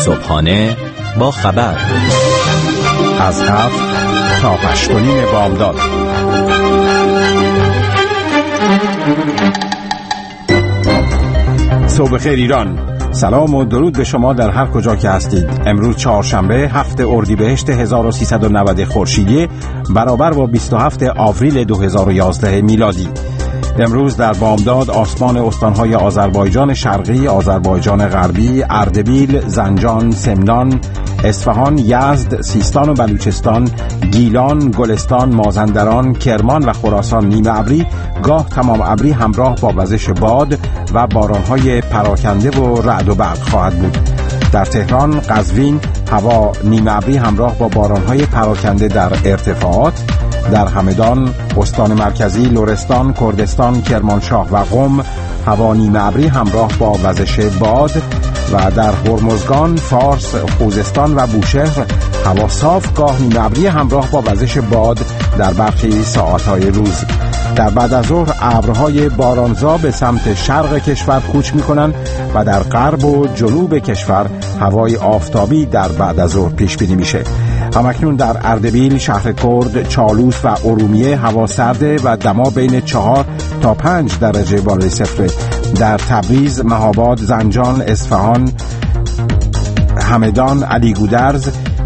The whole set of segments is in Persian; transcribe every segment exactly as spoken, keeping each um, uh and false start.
صبحانه با خبر از هفت تا هشت و نیم بامداد. صبح خیر ایران، سلام و درود به شما در هر کجا که هستید. امروز چهارشنبه هفت اردیبهشت هزار و سیصد و نود خورشیدی برابر با بیست و هفت آوریل دو هزار و یازده میلادی. امروز در بامداد آسمان استانهای آذربایجان شرقی، آذربایجان غربی، اردبیل، زنجان، سمنان، اصفهان، یزد، سیستان و بلوچستان، گیلان، گلستان، مازندران، کرمان و خراسان نیمه ابری، گاه تمام ابری همراه با وزش باد و بارانهای پراکنده و رعد و برق خواهد بود. در تهران، قزوین هوا نیمه ابری همراه با بارانهای پراکنده در ارتفاعات. در همدان، استان مرکزی، لرستان، کردستان، کرمانشاه و قم هوا نیمه ابری همراه با وزش باد و در هرمزگان، فارس، خوزستان و بوشهر هوا صاف گاه نیمه ابری همراه با وزش باد در برخی ساعت‌های روز. در بعد از ظهر ابرهای بارانزا به سمت شرق کشور کوچ می‌کنند و در غرب و جنوب کشور هوای آفتابی در بعد از ظهر پیش بینی میشه. همکنون در اردبیل، شهر کرد، چالوس و ارومیه هوا سرده و دما بین چهار تا پنج درجه بالای صفر. در تبریز، مهاباد، زنجان، اصفهان، همدان، علیگودرز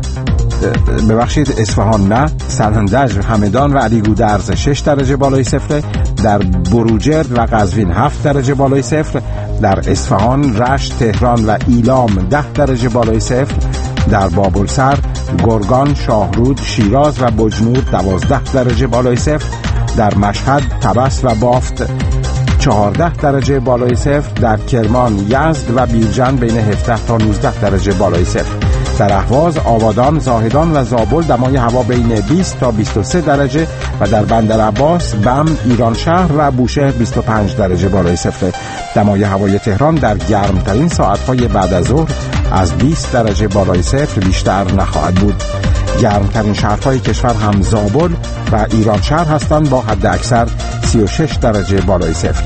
ببخشید اصفهان نه سرهندج، همدان و علیگودرز شش درجه بالای صفر. در بروجرد و قزوین هفت درجه بالای صفر. در اصفهان، رشت، تهران و ایلام ده درجه بالای صفر. در بابلسر، گرگان، شاهرود، شیراز و بجنور دوازده درجه بالای صفر. در مشهد، طبس و بافت چهارده درجه بالای صفر. در کرمان، یزد و بیرجند بین هفده تا نوزده درجه بالای صفر. در اهواز، آبادان، زاهدان و زابل دمای هوا بین بیست تا بیست و سه درجه و در بندرعباس، بم، ایرانشهر و بوشهر بیست و پنج درجه بالای صفر. دمای هوای تهران در گرمترین ساعت‌های بعد از ظهر از بیست درجه بالای صفر بیشتر نخواهد بود. گرمترین شهرهای کشور هم زابل و ایرانشهر هستند با حد اکثر سی و شش درجه بالای صفر.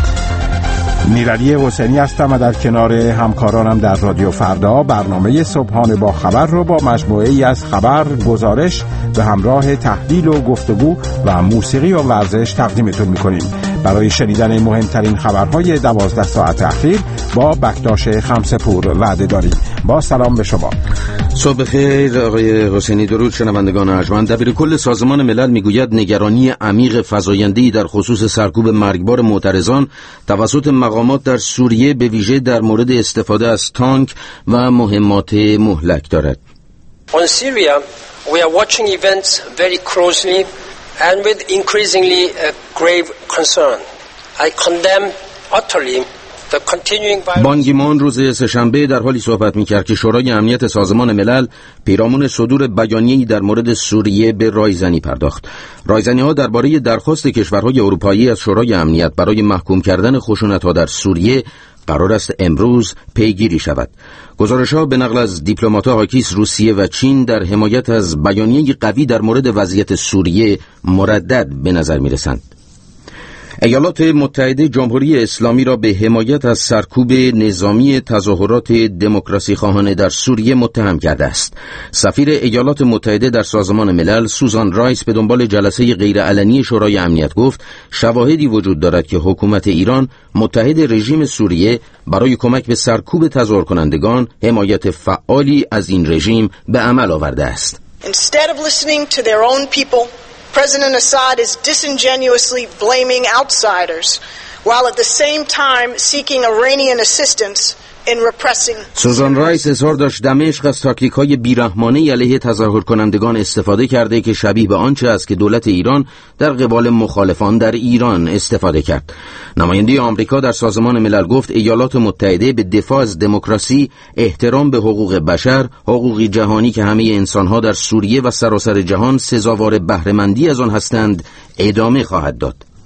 میرعلی حسینی هستم و در کنار همکارانم در رادیو فردا برنامه صبحانه با خبر رو با مجموعه ای از خبر، گزارش به همراه تحلیل و گفتگو و موسیقی و ورزش تقدیمتون میکنیم. برای شنیدن مهمترین خبرهای دوازده ساعت اخیر با بکتاش خمسپور وعده داریم. با سلام به شما. صبح خیر آقای حسینی. درود شنوندگان ارجمند. دبیر کل سازمان ملل میگوید نگرانی عمیق فزاینده‌ای در خصوص سرکوب مرگبار معترضان توسط مقامات در سوریه به ویژه در مورد استفاده از تانک و مهمات مهلک دارد. On Syria, we are watching events very closely and with increasingly uh, grave concern. I condemn utterly بان کی مون روز سه‌شنبه در حالی صحبت می‌کرد که شورای امنیت سازمان ملل پیرامون صدور بیانیه‌ای در مورد سوریه به رایزنی پرداخت. رایزنی‌ها درباره درخواست کشورهای اروپایی از شورای امنیت برای محکوم کردن خشونت‌ها در سوریه قرار است امروز پیگیری شود. گزارش‌ها به نقل از دیپلمات‌ها حاکیس روسیه و چین در حمایت از بیانیه قوی در مورد وضعیت سوریه مردد به نظر می‌رسند. ایالات متحده جمهوری اسلامی را به حمایت از سرکوب نظامی تظاهرات دموکراسی خواهانه در سوریه متهم کرده است. سفیر ایالات متحده در سازمان ملل سوزان رایس به دنبال جلسه غیرعلنی شورای امنیت گفت شواهدی وجود دارد که حکومت ایران متحد رژیم سوریه برای کمک به سرکوب تظاهر کنندگان حمایت فعالی از این رژیم به عمل آورده است. Instead of listening to their own people, President Assad is disingenuously blaming outsiders, while at the same time seeking Iranian assistance in repressing. سوزان رایس اظهار داشت دمشق از تاکتیک‌های بیرحمانه علیه تظاهر کنندگان استفاده کرده که شبیه به آنچه است که دولت ایران در قبال مخالفان در ایران استفاده کرد. نماینده آمریکا در سازمان ملل گفت ایالات متحده به دفاع از دموکراسی، احترام به حقوق بشر، حقوقی جهانی که همه انسان‌ها در سوریه و سراسر جهان سزاوار بهره‌مندی از آن هستند، ادامه خواهد داد.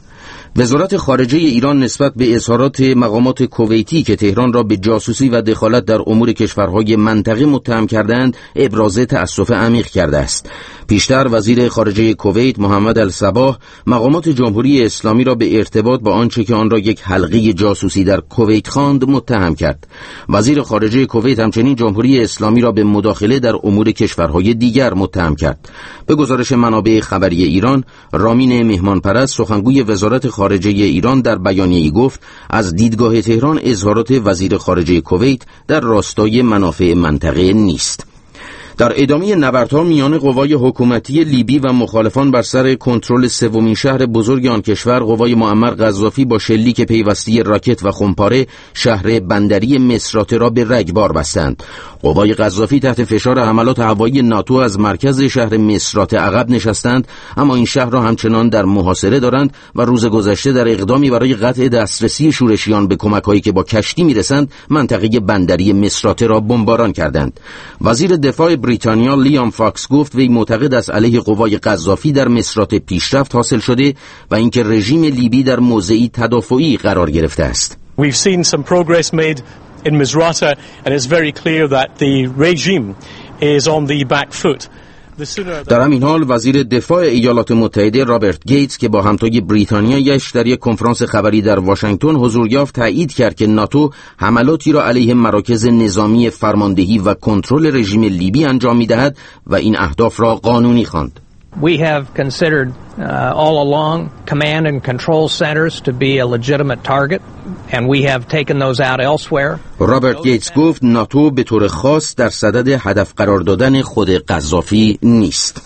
وزارت خارجه ایران نسبت به اظهارات مقامات کویتی که تهران را به جاسوسی و دخالت در امور کشورهای منطقه متهم کردند ابراز تأسف عمیق کرده است. پیشتر وزیر خارجه کویت محمد الصباح مقامات جمهوری اسلامی را به ارتباط با آنچه که آن را یک حلقه جاسوسی در کویت خواند متهم کرد. وزیر خارجه کویت همچنین جمهوری اسلامی را به مداخله در امور کشورهای دیگر متهم کرد. به گزارش منابع خبری ایران، رامین مهمانپرست سخنگوی وزارت خارجه ایران در بیانیه‌ای گفت از دیدگاه تهران اظهارات وزیر خارجه کویت در راستای منافع منطقه نیست. در ادامه نبردها میان قوای حکومتی لیبی و مخالفان بر سر کنترل سومین شهر بزرگ آن کشور، قوای معمر قذافی با شلیک پیوستی راکت و خمپاره شهر بندری مصرات را به رگبار بستند. قوای قذافی تحت فشار حملات هوایی ناتو از مرکز شهر مصرات عقب نشستند، اما این شهر را همچنان در محاصره دارند و روز گذشته در اقدامی برای قطع دسترسی شورشیان به کمک‌هایی که با کشتی میرسند منطقه بندری مصرات را بمباران کردند. وزیر دفاع بریتانیا لیام فاکس گفت وی معتقد است علیه قوای قذافی در مصرات پیشرفت حاصل شده و اینکه رژیم لیبی در موضعی تدافعی قرار گرفته است. We've seen some progress made in Misrata and it's very clear that the regime is on the back foot. در همین حال وزیر دفاع ایالات متحده رابرت گیتس که با همتای بریتانیایش در یک کنفرانس خبری در واشنگتن حضور یافت تایید کرد که ناتو حملاتی را علیه مراکز نظامی فرماندهی و کنترل رژیم لیبی انجام می‌دهد و این اهداف را قانونی خواند. We have considered uh, all along command and control centers to be a legitimate target and we have taken those out elsewhere. رابرت گیتس گفت ناتو به طور خاص در صدد هدف قرار دادن خود قذافی نیست.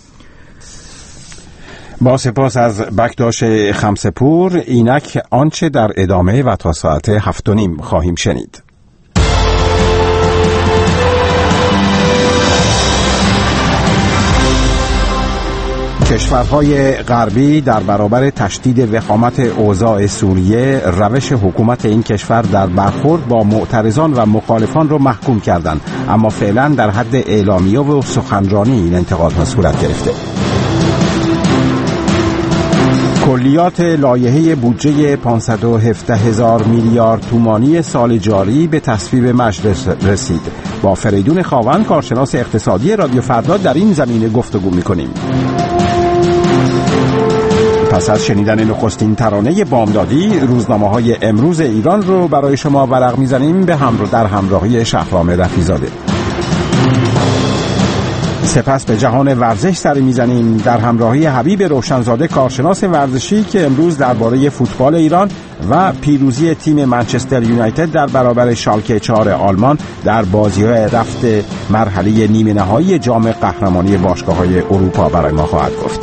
با سپاس از بکداش خمسپور، اینک آنچه در ادامه و تا ساعت هفت و نیم خواهیم شنید. کشورهای غربی در برابر تشدید وخامت اوضاع سوریه روش حکومت این کشور در برخورد با معترضان و مخالفان را محکوم کردند، اما فعلا در حد اعلامیه و سخنرانی این انتقادها صورت گرفته. کلیات لایحه بودجه پانصد و هفده هزار میلیارد تومانی سال جاری به تصویب مجلس رسید. با فریدون خاوند کارشناس اقتصادی رادیو فردا در این زمینه گفتگو می‌کنیم. پس از شنیدن نخستین ترانه بامدادی، روزنامه‌های امروز ایران رو برای شما ورق می‌زنیم به همراه در همراهی شهرام رفیع‌زاده. سپس به جهان ورزش سری می‌زنیم در همراهی حبیب روشنزاده کارشناس ورزشی که امروز درباره فوتبال ایران و پیروزی تیم منچستر یونایتد در برابر شالکه چهار آلمان در بازی‌های رفت مرحله نیمه نهایی جام قهرمانی باشگاه‌های اروپا برای ما خواهد گفت.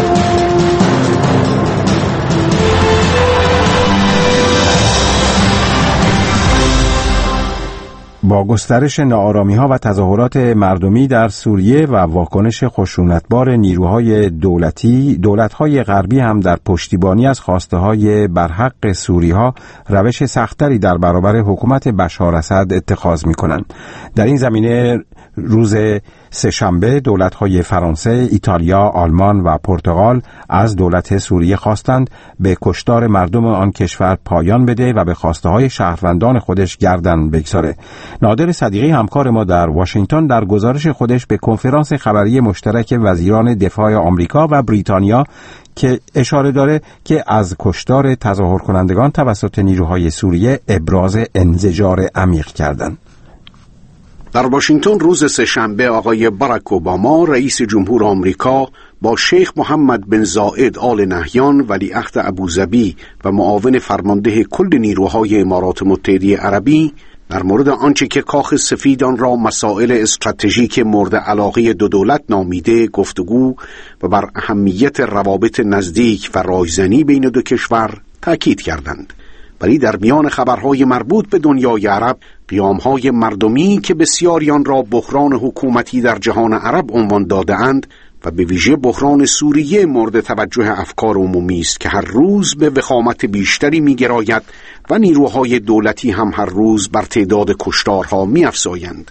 با گسترش ناآرامی‌ها و تظاهرات مردمی در سوریه و واکنش خشونتبار نیروهای دولتی، دولت‌های غربی هم در پشتیبانی از خواسته‌های برحق سوری‌ها روش سخت‌تری در برابر حکومت بشار اسد اتخاذ می‌کنند. در این زمینه روز سه‌شنبه دولت‌های فرانسه، ایتالیا، آلمان و پرتغال از دولت سوریه خواستند به کشتار مردم آن کشور پایان بده و به خواسته‌های شهروندان خودش گردن بگذاره. نادر صدیقی همکار ما در واشنگتن در گزارش خودش به کنفرانس خبری مشترک وزیران دفاع آمریکا و بریتانیا که اشاره داره که از کشتار تظاهر کنندگان توسط نیروهای سوریه ابراز انزجار عمیق کردند. در واشنگتن روز سه‌شنبه آقای باراک اوباما رئیس جمهور آمریکا با شیخ محمد بن زاید آل نهیان ولیعهد ابوظبی و معاون فرمانده کل نیروهای امارات متحده عربی در مورد آنچه که کاخ سفید آن را مسائل استراتژیک مورد علاقه دو دولت نامیده گفتگو و بر اهمیت روابط نزدیک و رایزنی بین دو کشور تأکید کردند. ولی در میان خبرهای مربوط به دنیای عرب، پیام‌های مردمی که بسیاری آن را بحران حکومتی در جهان عرب عنوان داده‌اند و به ویژه بحران سوریه مورد توجه افکار عمومی است که هر روز به وخامت بیشتری می‌گراید و نیروهای دولتی هم هر روز بر تعداد کشتارها می‌افزایند.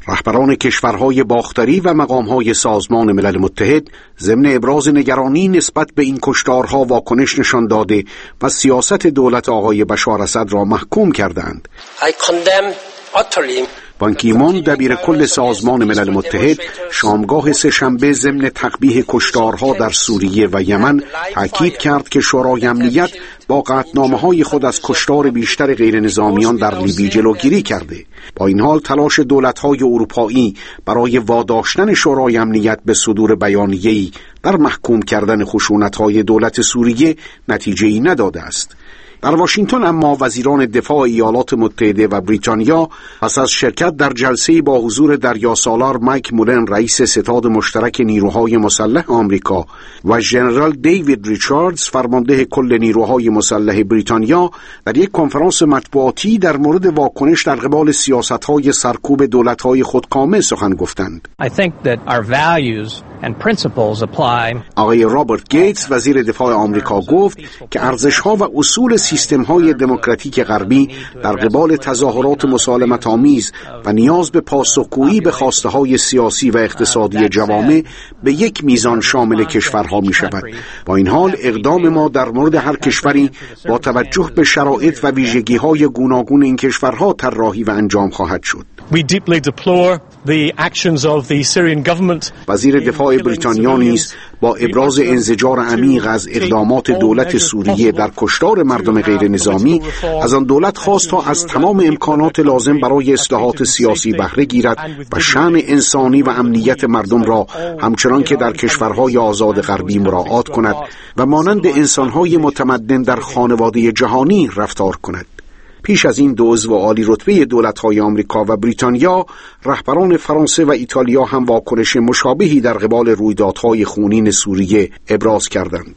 رهبران کشورهای باختری و مقامهای سازمان ملل متحد ضمن ابراز نگرانی نسبت به این کشتارها واکنش نشان داده و سیاست دولت آقای بشار اسد را محکوم کردند. I condemn utterly بان کی مون دبیر کل سازمان ملل متحد شامگاه سه‌شنبه ضمن تقبیح کشتارها در سوریه و یمن تاکید کرد که شورای امنیت با قطعنامه‌های خود از کشتار بیشتر غیر نظامیان در لیبی جلوگیری کرده. با این حال تلاش دولت‌های اروپایی برای واداشتن شورای امنیت به صدور بیانیه‌ای در محکوم کردن خشونت‌های دولت سوریه نتیجه‌ای نداده است. در واشنگتن اما وزیران دفاع ایالات متحده و بریتانیا پس از شرکت در جلسه با حضور دریاسالار مایک مولن رئیس ستاد مشترک نیروهای مسلح آمریکا و ژنرال دیوید ریچاردز فرمانده کل نیروهای مسلح بریتانیا در یک کنفرانس مطبوعاتی در مورد واکنش در قبال سیاست‌های سرکوب دولت‌های خودکامه سخن گفتند. I think that our values and principles apply. آقای رابرت گیتس وزیر دفاع آمریکا گفت که ارزش‌ها و اصول سیستم‌های دموکراتیک غربی در قبال تظاهرات مسالمت‌آمیز و نیاز به پاسخگویی به خواسته‌های سیاسی و اقتصادی جوامع به یک میزان شامل کشورها می‌شود. با این حال اقدام ما در مورد هر کشوری با توجه به شرایط و ویژگی‌های گوناگون این کشورها طراحی و انجام خواهد شد. We deeply deplore the actions of the Syrian government. وزیر دفاع بریتانیا نیز با ابراز انزجار عمیق از اقدامات دولت سوریه در کشتار مردم غیر نظامی از آن دولت خواست تا از تمام امکانات لازم برای اصلاحات سیاسی بهره گیرد و شأن انسانی و امنیت مردم را همچنان که در کشورهای آزاد غربی مراعات کند و مانند انسانهای متمدن در خانواده جهانی رفتار کند. پیش از این دو عضو عالی رتبه دولت‌های آمریکا و بریتانیا، رهبران فرانسه و ایتالیا هم واکنش مشابهی در قبال رویدادهای خونین سوریه ابراز کردند.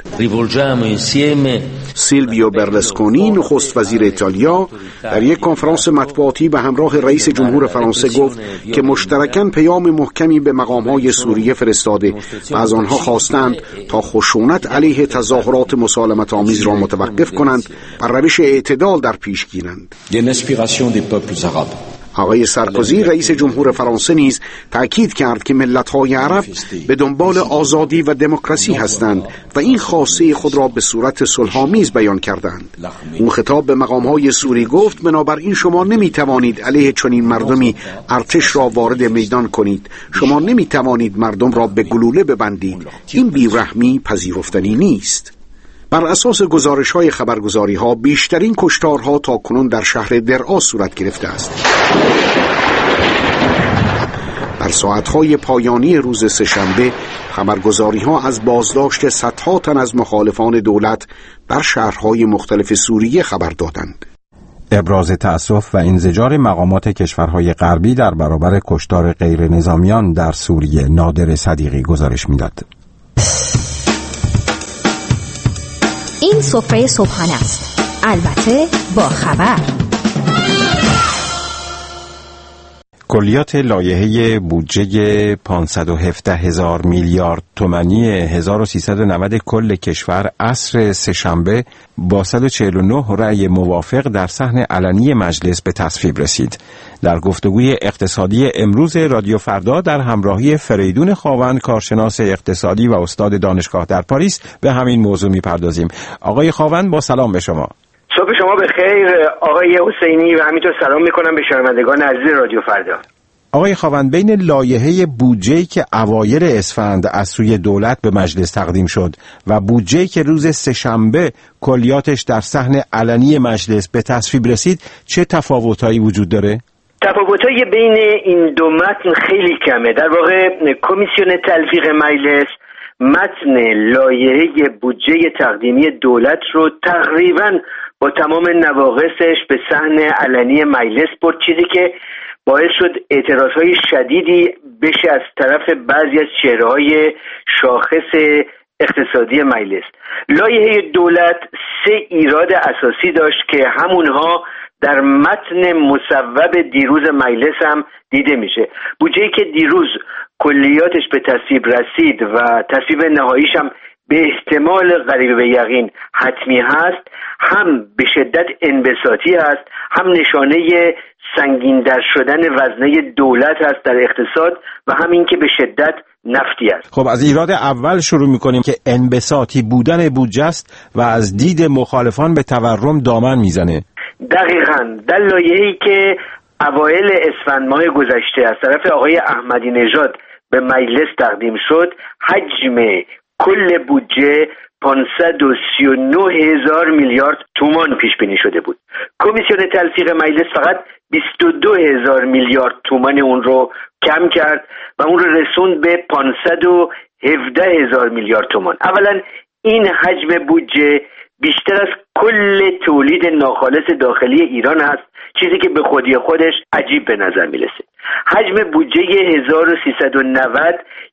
سیلویو برلوسکونی نخست وزیر ایتالیا در یک کنفرانس مطبوعاتی به همراه رئیس جمهور فرانسه گفت که مشترکاً پیام محکمی به مقام‌های سوریه فرستاده و از آنها خواستند تا خشونت علیه تظاهرات مسالمت‌آمیز را متوقف کنند و روش اعتدال در پیش گیرند. آقای سارکوزی رئیس جمهور فرانسه نیز تأکید کرد که ملت‌های عرب به دنبال آزادی و دموکراسی هستند و این خواسته خود را به صورت صلح‌آمیز بیان کردند. او خطاب به مقام‌های سوری گفت بنابراین شما نمی‌توانید علیه چنین مردمی ارتش را وارد میدان کنید. شما نمی‌توانید مردم را به گلوله ببندید. این بی‌رحمی پذیرفتنی نیست. بر اساس گزارش‌های خبرگزاری‌ها بیشترین کشتارها تا کنون در شهر درعا صورت گرفته است. در ساعت‌های پایانی روز سه‌شنبه خبرگزاری‌ها از بازداشت صدها تن از مخالفان دولت در شهرهای مختلف سوریه خبر دادند. ابراز تأسف و انزجار مقامات کشورهای غربی در برابر کشتار غیر نظامیان در سوریه. نادر صدیقی گزارش می‌داد. این سفره صبحانه است، البته با خبر. کلیات لایحه بودجه پانصد و هفده هزار میلیارد تومانی هزار و سیصد و نود کل کشور عصر سه‌شنبه با صد و چهل و نه رأی موافق در صحن علنی مجلس به تصویب رسید. در گفتگوی اقتصادی امروز رادیو فردا در همراهی فریدون خاوند کارشناس اقتصادی و استاد دانشگاه در پاریس به همین موضوع می‌پردازیم. آقای خاوند با سلام به شما. صبح شما بخیر آقای حسینی و همینطور سلام میکنم به شنوندگان عزیز رادیو فردا. آقای خاوند، بین لایحه بودجه‌ای که اوایل اسفند از سوی دولت به مجلس تقدیم شد و بودجه‌ای که روز سه‌شنبه کلیاتش در صحن علنی مجلس به تصویب رسید، چه تفاوتایی وجود داره؟ تفاوتایی بین این دو متن خیلی کمه. در واقع کمیسیون تلفیق مجلس متن لایحه بودجه تقدیمی دولت رو تقریباً با تمام نواقصش به صحن علنی مجلس برد، چیزی که باعث شد اعتراضهای شدیدی بشه از طرف بعضی از چهره‌های شاخص اقتصادی مجلس. لایحه دولت سه ایراد اساسی داشت که همونها در متن مصوب دیروز مجلس هم دیده میشه. بودجه‌ای که دیروز کلیاتش به تصویب رسید و تصویب نهاییش هم به احتمال قریب به یقین حتمی هست، هم به شدت انبساطی هست، هم نشانه سنگین در شدن وزنه دولت هست در اقتصاد و هم این که به شدت نفتی است. خب از ایراد اول شروع میکنیم که انبساطی بودن بودجه است و از دید مخالفان به تورم دامن میزنه. دقیقاً در لایحه‌ای که اوایل اسفند ماه گذشته از طرف آقای احمدی نژاد به مجلس تقدیم شد، حجم کل بودجه پانصد و سی و نه هزار میلیارد تومان پیش بینی شده بود. کمیسیون تلفیق مجلس فقط بیست و دو هزار میلیارد تومان اون رو کم کرد و اون رو رسوند به پانصد و هفده هزار میلیارد تومان. اولا این حجم بودجه بیشتر از کل تولید ناخالص داخلی ایران هست، چیزی که به خودی خودش عجیب به نظر میرسه. حجم بودجه هزار و سیصد و نود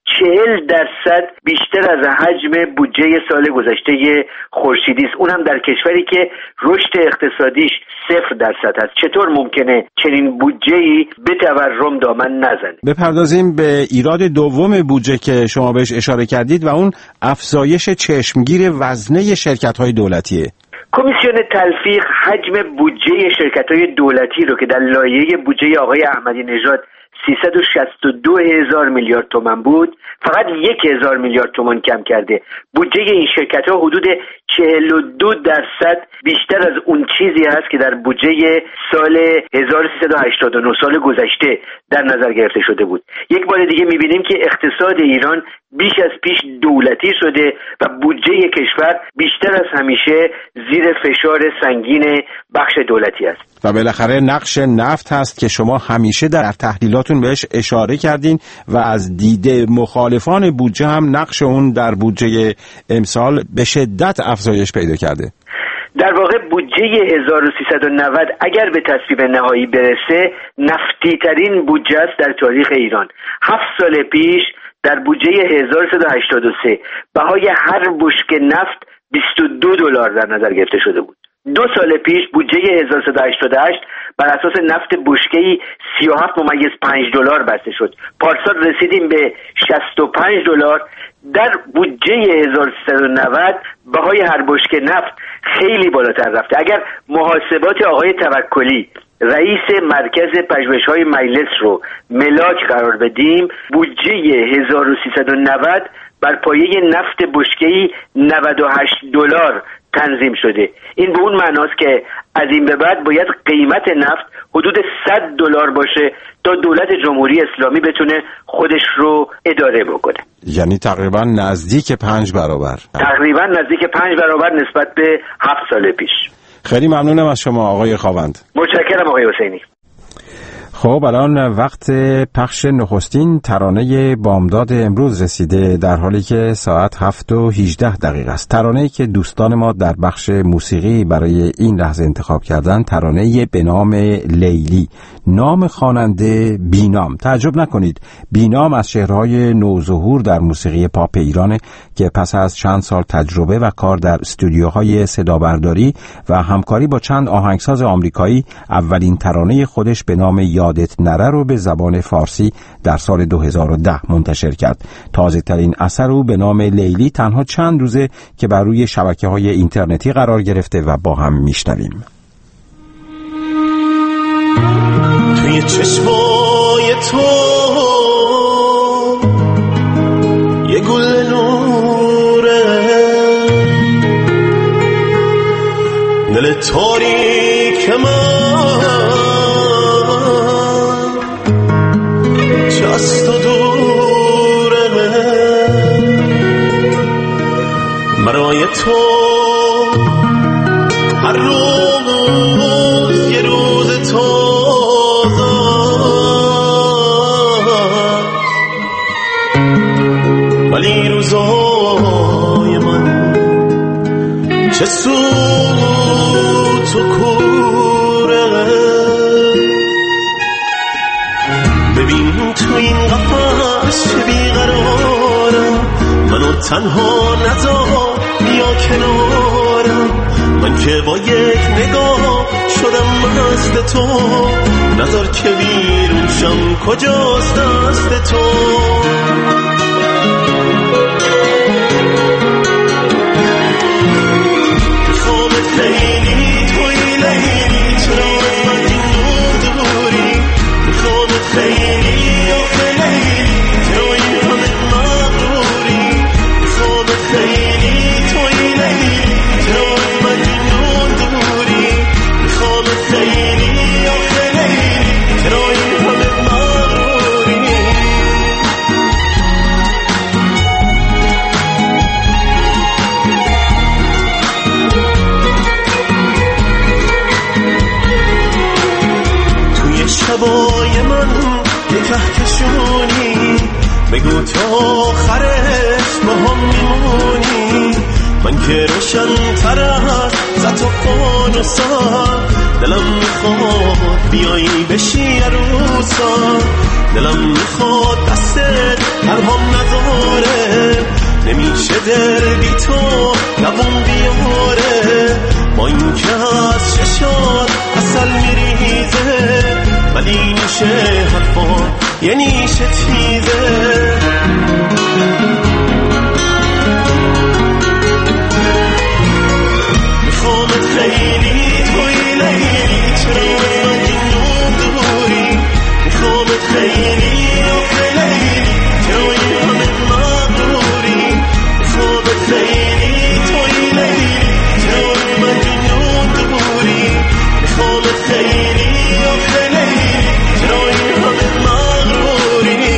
چهل درصد بیشتر از حجم بودجه سال گذشته خورشیدی است، اون هم در کشوری که رشد اقتصادیش صفر درصد هست. چطور ممکنه چنین بودجه‌ای به تورم دامن نزنه؟ بپردازیم به ایراد دوم بودجه که شما بهش اشاره کردید و اون افزایش چشمگیر وزنه شرکت‌های دولتیه. کمیسیون تلفیق حجم بودجه شرکت‌های دولتی رو که در لایحه بودجه آقای احمدی نژاد سیصد و شصت و دو هزار میلیارد تومان بود، فقط یک هزار میلیارد تومان کم کرده. بودجه این شرکت‌ها حدود چهل و دو درصد بیشتر از اون چیزی هست که در بودجه سال هزار و سیصد و هشتاد و نه سال گذشته در نظر گرفته شده بود. یک بار دیگه می‌بینیم که اقتصاد ایران بیش از پیش دولتی شده و بودجه کشور بیشتر از همیشه زیر فشار سنگین بخش دولتی است. و بالاخره نقش نفت هست که شما همیشه در تحلیلاتون بهش اشاره کردین و از دید مخالفان بودجه هم نقش اون در بودجه امسال به شدت افزایش پیدا کرده. در واقع بودجه هزار و سیصد و نود اگر به تصویب نهایی برسه نفتی ترین بودجه است در تاریخ ایران. هفت سال پیش در بودجه هزار و سیصد و هشتاد و سه بهای هر بشکه نفت بیست و دو دلار در نظر گرفته شده بود. دو سال پیش بودجه هزار و سیصد و هشتاد و هشت بر اساس نفت بشکه‌ای سی و هفت ممیز پنج دلار بسته شد. پارسال رسیدیم به شصت و پنج دلار. در بودجه هزار و سیصد و نود بهای هر بشکه نفت خیلی بالاتر رفته. اگر محاسبات آقای توکلی رئیس مرکز پژوهش‌های مجلس رو ملاک قرار بدیم، بودجه هزار و سیصد و نود بر پایه نفت بشکه‌ای نود و هشت دلار تنظیم شده. این به اون معناست که از این به بعد باید قیمت نفت حدود صد دلار باشه تا دولت جمهوری اسلامی بتونه خودش رو اداره بکنه. یعنی تقریبا نزدیک پنج برابر. تقریبا نزدیک پنج برابر نسبت به هفت سال پیش. خیلی ممنونم از شما آقای خاوند. متشکرم آقای حسینی. خب الان وقت پخش نخستین ترانه بامداد امروز رسیده، در حالی که ساعت هفت و هجده دقیقه است. ترانه‌ای که دوستان ما در بخش موسیقی برای این لحظه انتخاب کردن، ترانه به نام لیلی. نام خواننده بینام. تعجب نکنید، بینام از چهره‌های نوظهور در موسیقی پاپ ایرانه که پس از چند سال تجربه و کار در استودیوهای صدابرداری و همکاری با چند آهنگساز آمریکایی، اولین ترانه خودش به نام یادت نره رو به زبان فارسی در سال دو هزار و ده منتشر کرد. تازه ترین اثر او به نام لیلی تنها چند روزه که بر روی شبکه‌های اینترنتی قرار گرفته و با هم میشنویم. توی چشمای تو یه گل نوره، دل تاریک من چست و دوره، برای تو هر روز یه روز تازه، ولی روزای من چه سوت و کوره. ببین تو این قفس چه بیقرارم، منو تنها نذار بیا کنارم. من که با یک نگاه شدم مست تو، نذار که بیرون شم کجاست دست تو. شبای من یه کهکشونی، بگو تا آخرش با هم میمونی. من که روشن تر از زد و فانوسا، دلم میخواد بیایی بشی عروسا. دلم میخواد دستت تنهام نذاره، نمیشه دل بی تو دوام بیاره. با این که از چشات اصل میریزه، ولی نیشه حرفا یه نیشه تیزه. میخوامت خیلی توی لیلی، چرا من جنون دوری. میخوامت خیلی آخه لیلی، چرا این همه مغروری. میخوامت خیلی توی لیلی، چرا من جنون دوری. میخوامت خیلی آخه لیلی، چرا این همه مغروری.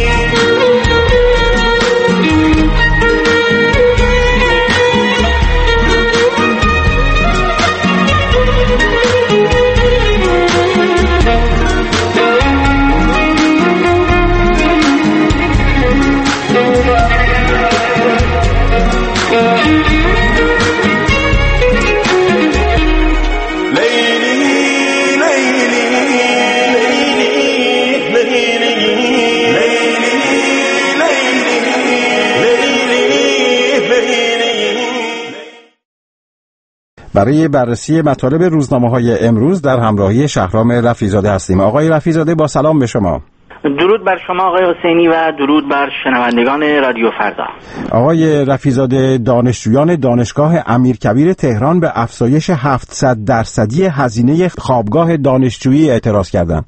برای بررسی مطالب روزنامه‌های امروز در همراهی شهرام رفیع‌زاده هستیم. آقای رفیع‌زاده با سلام به شما. درود بر شما آقای حسینی و درود بر شنوندگان رادیو فردا. آقای رفیع‌زاده، دانشجویان دانشگاه امیرکبیر تهران به افزایش هفتصد درصدی هزینه خوابگاه دانشجویی اعتراض کردند.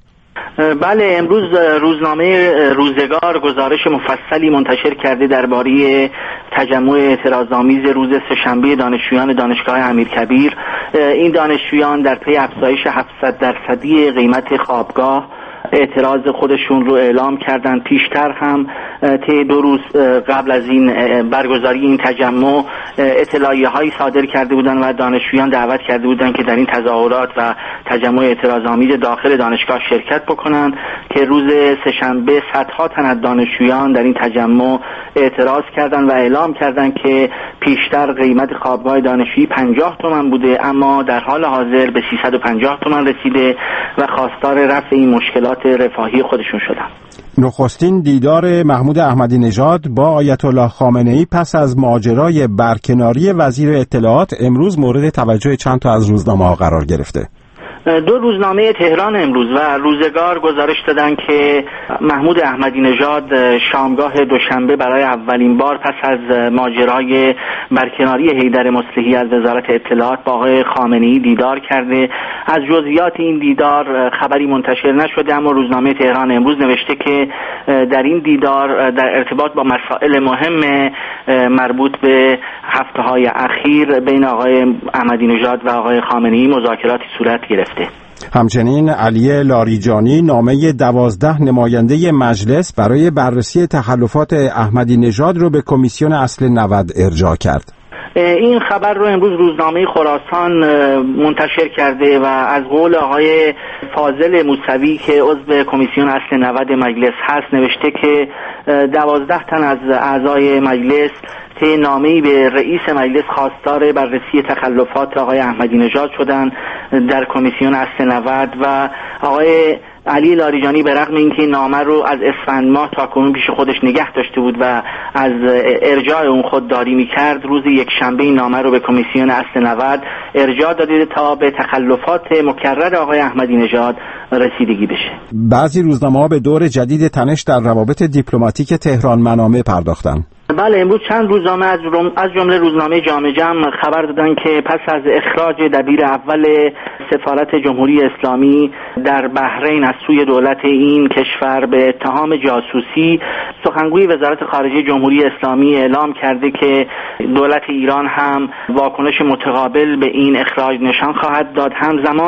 بله، امروز روزنامه روزگار گزارش مفصلی منتشر کرده درباره تجمع اعتراض‌آمیز روز سه‌شنبه دانشجویان دانشگاه امیرکبیر. این دانشجویان در پی افزایش هفتصد درصدی قیمت خوابگاه اعتراض خودشون رو اعلام کردن. پیشتر هم طی دو روز قبل از این برگزاری این تجمع اطلاعیه هایی صادر کرده بودن و دانشجویان دعوت کرده بودن که در این تظاهرات و تجمع اعتراض‌آمیز داخل دانشگاه شرکت بکنن که روز سه‌شنبه صدها تن از دانشجویان در این تجمع اعتراض کردن و اعلام کردن که پیشتر قیمت خوابگاه دانشجویی پنجاه تومان بوده، اما در حال حاضر به سیصد و پنجاه تومان رسیده و خواستار رفع این مشکلات رفاهی خودشون شدن. نخستین دیدار محمود احمدی نژاد با آیت الله خامنه‌ای پس از ماجرای برکناری وزیر اطلاعات امروز مورد توجه چند تا از روزنامه‌ها قرار گرفته. دو روزنامه تهران امروز و روزگار گزارش دادن که محمود احمدی نژاد شامگاه دوشنبه برای اولین بار پس از ماجرای برکناری حیدر مصلحی از وزارت اطلاعات با آقای خامنه‌ای دیدار کرده. از جزئیات این دیدار خبری منتشر نشده، اما روزنامه تهران امروز نوشته که در این دیدار در ارتباط با مسائل مهم مربوط به هفته‌های اخیر بین آقای احمدی نژاد و آقای خامنه‌ای مذاکراتی صورت گرفته. همچنین علی لاریجانی نامه دوازده نماینده مجلس برای بررسی تخلفات احمدی نژاد رو به کمیسیون اصل نود ارجاع کرد. این خبر رو امروز روزنامه خراسان منتشر کرده و از قول آقای فاضل موسوی که عضو کمیسیون اصل نود مجلس هست نوشته که دوازده تن از اعضای مجلس طی نامه‌ای به رئیس مجلس خواستار بررسی تخلفات آقای احمدی نژاد شدن در کمیسیون اصل نود و آقای علی لاریجانی به رغم اینکه نامه رو از اسفند ماه تا کنون پیش خودش نگه داشته بود و از ارجاع اون خودداری می‌کرد، روز یک شنبه این نامه رو به کمیسیون اصل نود ارجاع داده تا به تخلفات مکرر آقای احمدی نژاد رسیدگی بشه. بعضی روزنامه‌ها به دور جدید تنش در روابط دیپلماتیک تهران منامه پرداختند. بله، امروز چند روزنامه از از جمله روزنامه جامعه جمع خبر دادن که پس از اخراج دبیر اول سفارت جمهوری اسلامی در بحرین از سوی دولت این کشور به اتهام جاسوسی، سخنگوی وزارت خارجه جمهوری اسلامی اعلام کرده که دولت ایران هم واکنش متقابل به این اخراج نشان خواهد داد. همزمان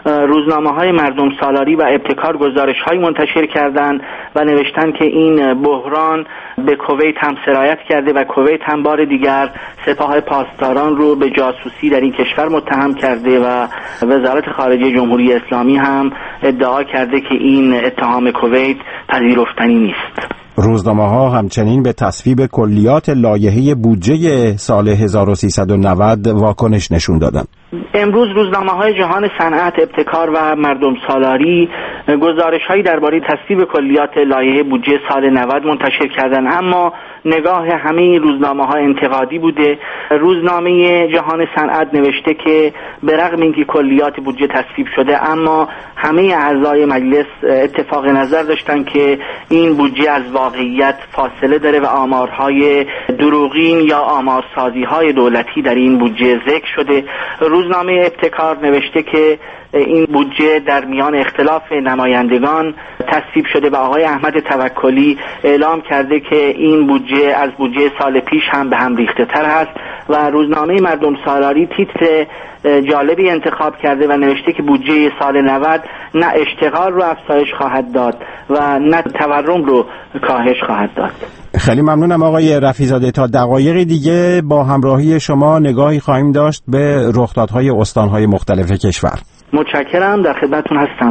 روزنامه‌های مردم سالاری و ابتکار گزارش‌های منتشر کردند و نوشتن که این بحران به کویت هم سرایت کرده و کویت هم بار دیگر سپاه پاسداران رو به جاسوسی در این کشور متهم کرده و وزارت خارجه جمهوری اسلامی هم ادعا کرده که این اتهام کویت پذیرفتنی نیست. روزنامه‌ها همچنین به تصویب کلیات لایحه بودجه سال هزار و سیصد و نود واکنش نشون دادند. امروز روزنامه‌های جهان صنعت، ابتکار و مردم سالاری گزارش‌هایی درباره تصویب کلیات لایحه بودجه سال نود منتشر کردند، اما نگاه همه این روزنامه‌ها انتقادی بوده. روزنامه جهان صنعت نوشته که به رغم اینکه کلیات بودجه تصویب شده، اما همه اعضای مجلس اتفاق نظر داشتن که این بودجه از واقعیت فاصله داره و آمارهای دروغین یا آمارسازی‌های دولتی در این بودجه ذکر شده. روزنامه ابتکار نوشته که این بودجه در میان اختلاف نمایندگان تصویب شده و آقای احمد توکلی اعلام کرده که این بودجه از بودجه سال پیش هم به هم ریخته تر هست و روزنامه مردم سالاری تیتر جالبی انتخاب کرده و نوشته که بودجه سال نود نه اشتغال رو افزایش خواهد داد و نه تورم رو کاهش خواهد داد. خیلی ممنونم آقای رفیع‌زاده. تا دقایق دیگه با همراهی شما نگاهی خواهیم داشت به رخدادهای استانهای مختلف کشور. متشکرم، در خدمتتون هستم.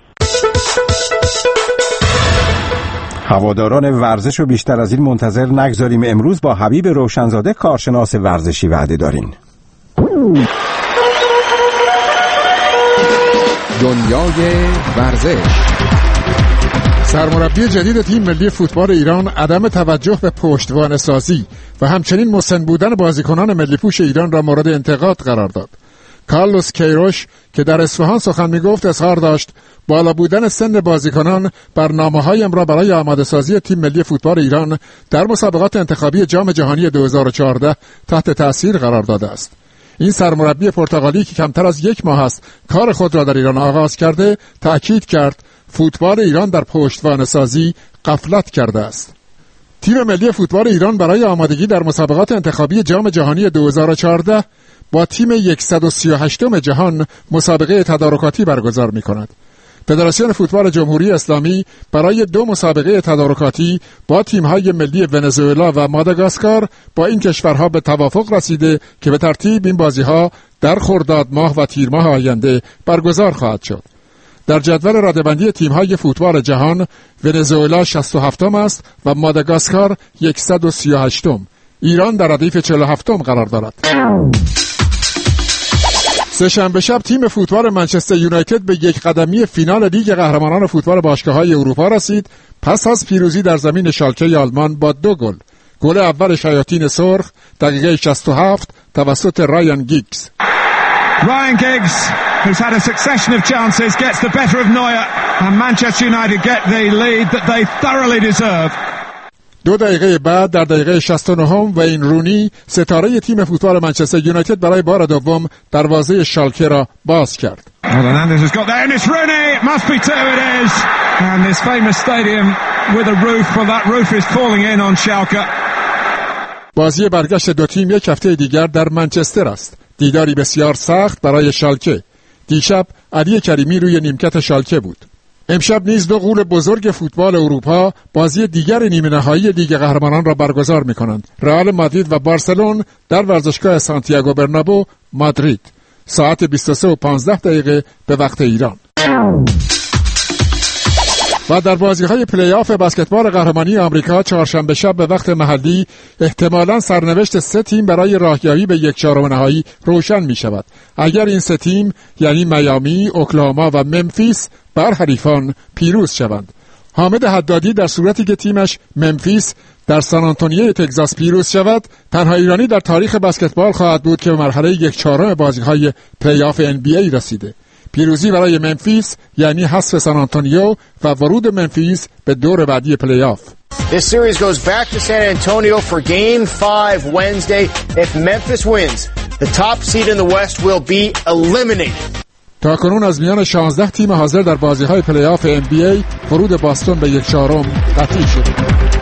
هواداران ورزش رو بیشتر از این منتظر نگذاریم. امروز با حبیب روشنزاده کارشناس ورزشی وعده دارین. دنیای ورزش. سرمربی جدید تیم ملی فوتبال ایران عدم توجه به پشتوانه سازی و همچنین مسن بودن بازیکنان ملی پوش ایران را مورد انتقاد قرار داد. کارلوس کیروش که در اصفهان سخن میگفت اظهار داشت بالا بودن سن بازیکنان برنامه‌هایم را برای آماده سازی تیم ملی فوتبال ایران در مسابقات انتخابی جام جهانی دو هزار و چهارده تحت تأثیر قرار داده است. این سرمربی پرتغالی که کمتر از یک ماه است کار خود را در ایران آغاز کرده تأکید کرد فوتبال ایران در پشتوانه سازی غفلت کرده است. تیم ملی فوتبال ایران برای آمادگی در مسابقات انتخابی جام جهانی دو هزار و چهارده با تیم صد و سی و هشتم جهان مسابقه تدارکاتی برگزار می‌کند. فدراسیون فوتبال جمهوری اسلامی برای دو مسابقه تدارکاتی با تیم‌های ملی ونزوئلا و ماداگاسکار با این کشورها به توافق رسیده که به ترتیب این بازی‌ها در خرداد ماه و تیر ماه آینده برگزار خواهد شد. در جدول رده‌بندی تیم‌های فوتبال جهان ونزوئلا شصت و هفتم است و ماداگاسکار صد و سی و هشتم. ایران در ردیف چهل و هفتم قرار دارد. سه‌شنبه شب تیم فوتبال منچستر یونایتد به یک قدمی فینال لیگ قهرمانان فوتبال باشگاه‌های اروپا رسید پس از پیروزی در زمین شالکه آلمان با دو گل. گل اول شیاطین سرخ دقیقه شصت و هفت توسط رایان گیگز. Ryan Giggs, who's had a succession of chances, gets the better of Neuer and Manchester United get the lead that they thoroughly deserve. دو دقیقه بعد در دقیقه شصت و نه وین رونی ستاره تیم فوتبال منچستر یونایتد برای بار دوم دروازه شالکه را باز کرد. Hernandez has got there and it's Rooney. It must be two, it is. And this famous stadium with a roof, well that roof is falling in on Schalke. بازی برگشت دو تیم یک هفته دیگر در منچستر است. دیداری بسیار سخت برای شالکه. دیشب علی کریمی روی نیمکت شالکه بود. امشب نیز دو غول بزرگ فوتبال اروپا بازی دیگر نیمه نهایی لیگ قهرمانان را برگزار می‌کنند. رئال مادرید و بارسلون در ورزشگاه سانتیاگو برنابو، مادرید. ساعت بیست و سه و پانزده دقیقه به وقت ایران. و در بازی‌های پلی آف بسکتبال قهرمانی آمریکا چهارشنبه شب به وقت محلی احتمالاً سرنوشت سه تیم برای راهیابی به یک چهارم نهایی روشن می‌شود. اگر این سه تیم یعنی میامی، اوکلاهاما و ممفیس بر حریفان پیروز شوند. حامد حدادی در صورتی که تیمش ممفیس در سان آنتونیو تگزاس پیروز شود، تنها ایرانی در تاریخ بسکتبال خواهد بود که به مرحله یک چهارم بازی‌های پلی آف ان بی ای رسیده. پیروزی برای ممفیس یعنی حذف سان آنتونیو و ورود ممفیس به دور بعدی پلی آف. This series goes back to San Antonio for game five Wednesday. If Memphis wins, the top seed in the West will be eliminated. تا کنون از میان شانزده تیم حاضر در بازی‌های پلی آف ان بی ای ورود باستون به یک چهارم قطعی شده.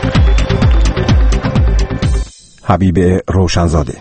حبیب روشنزاده.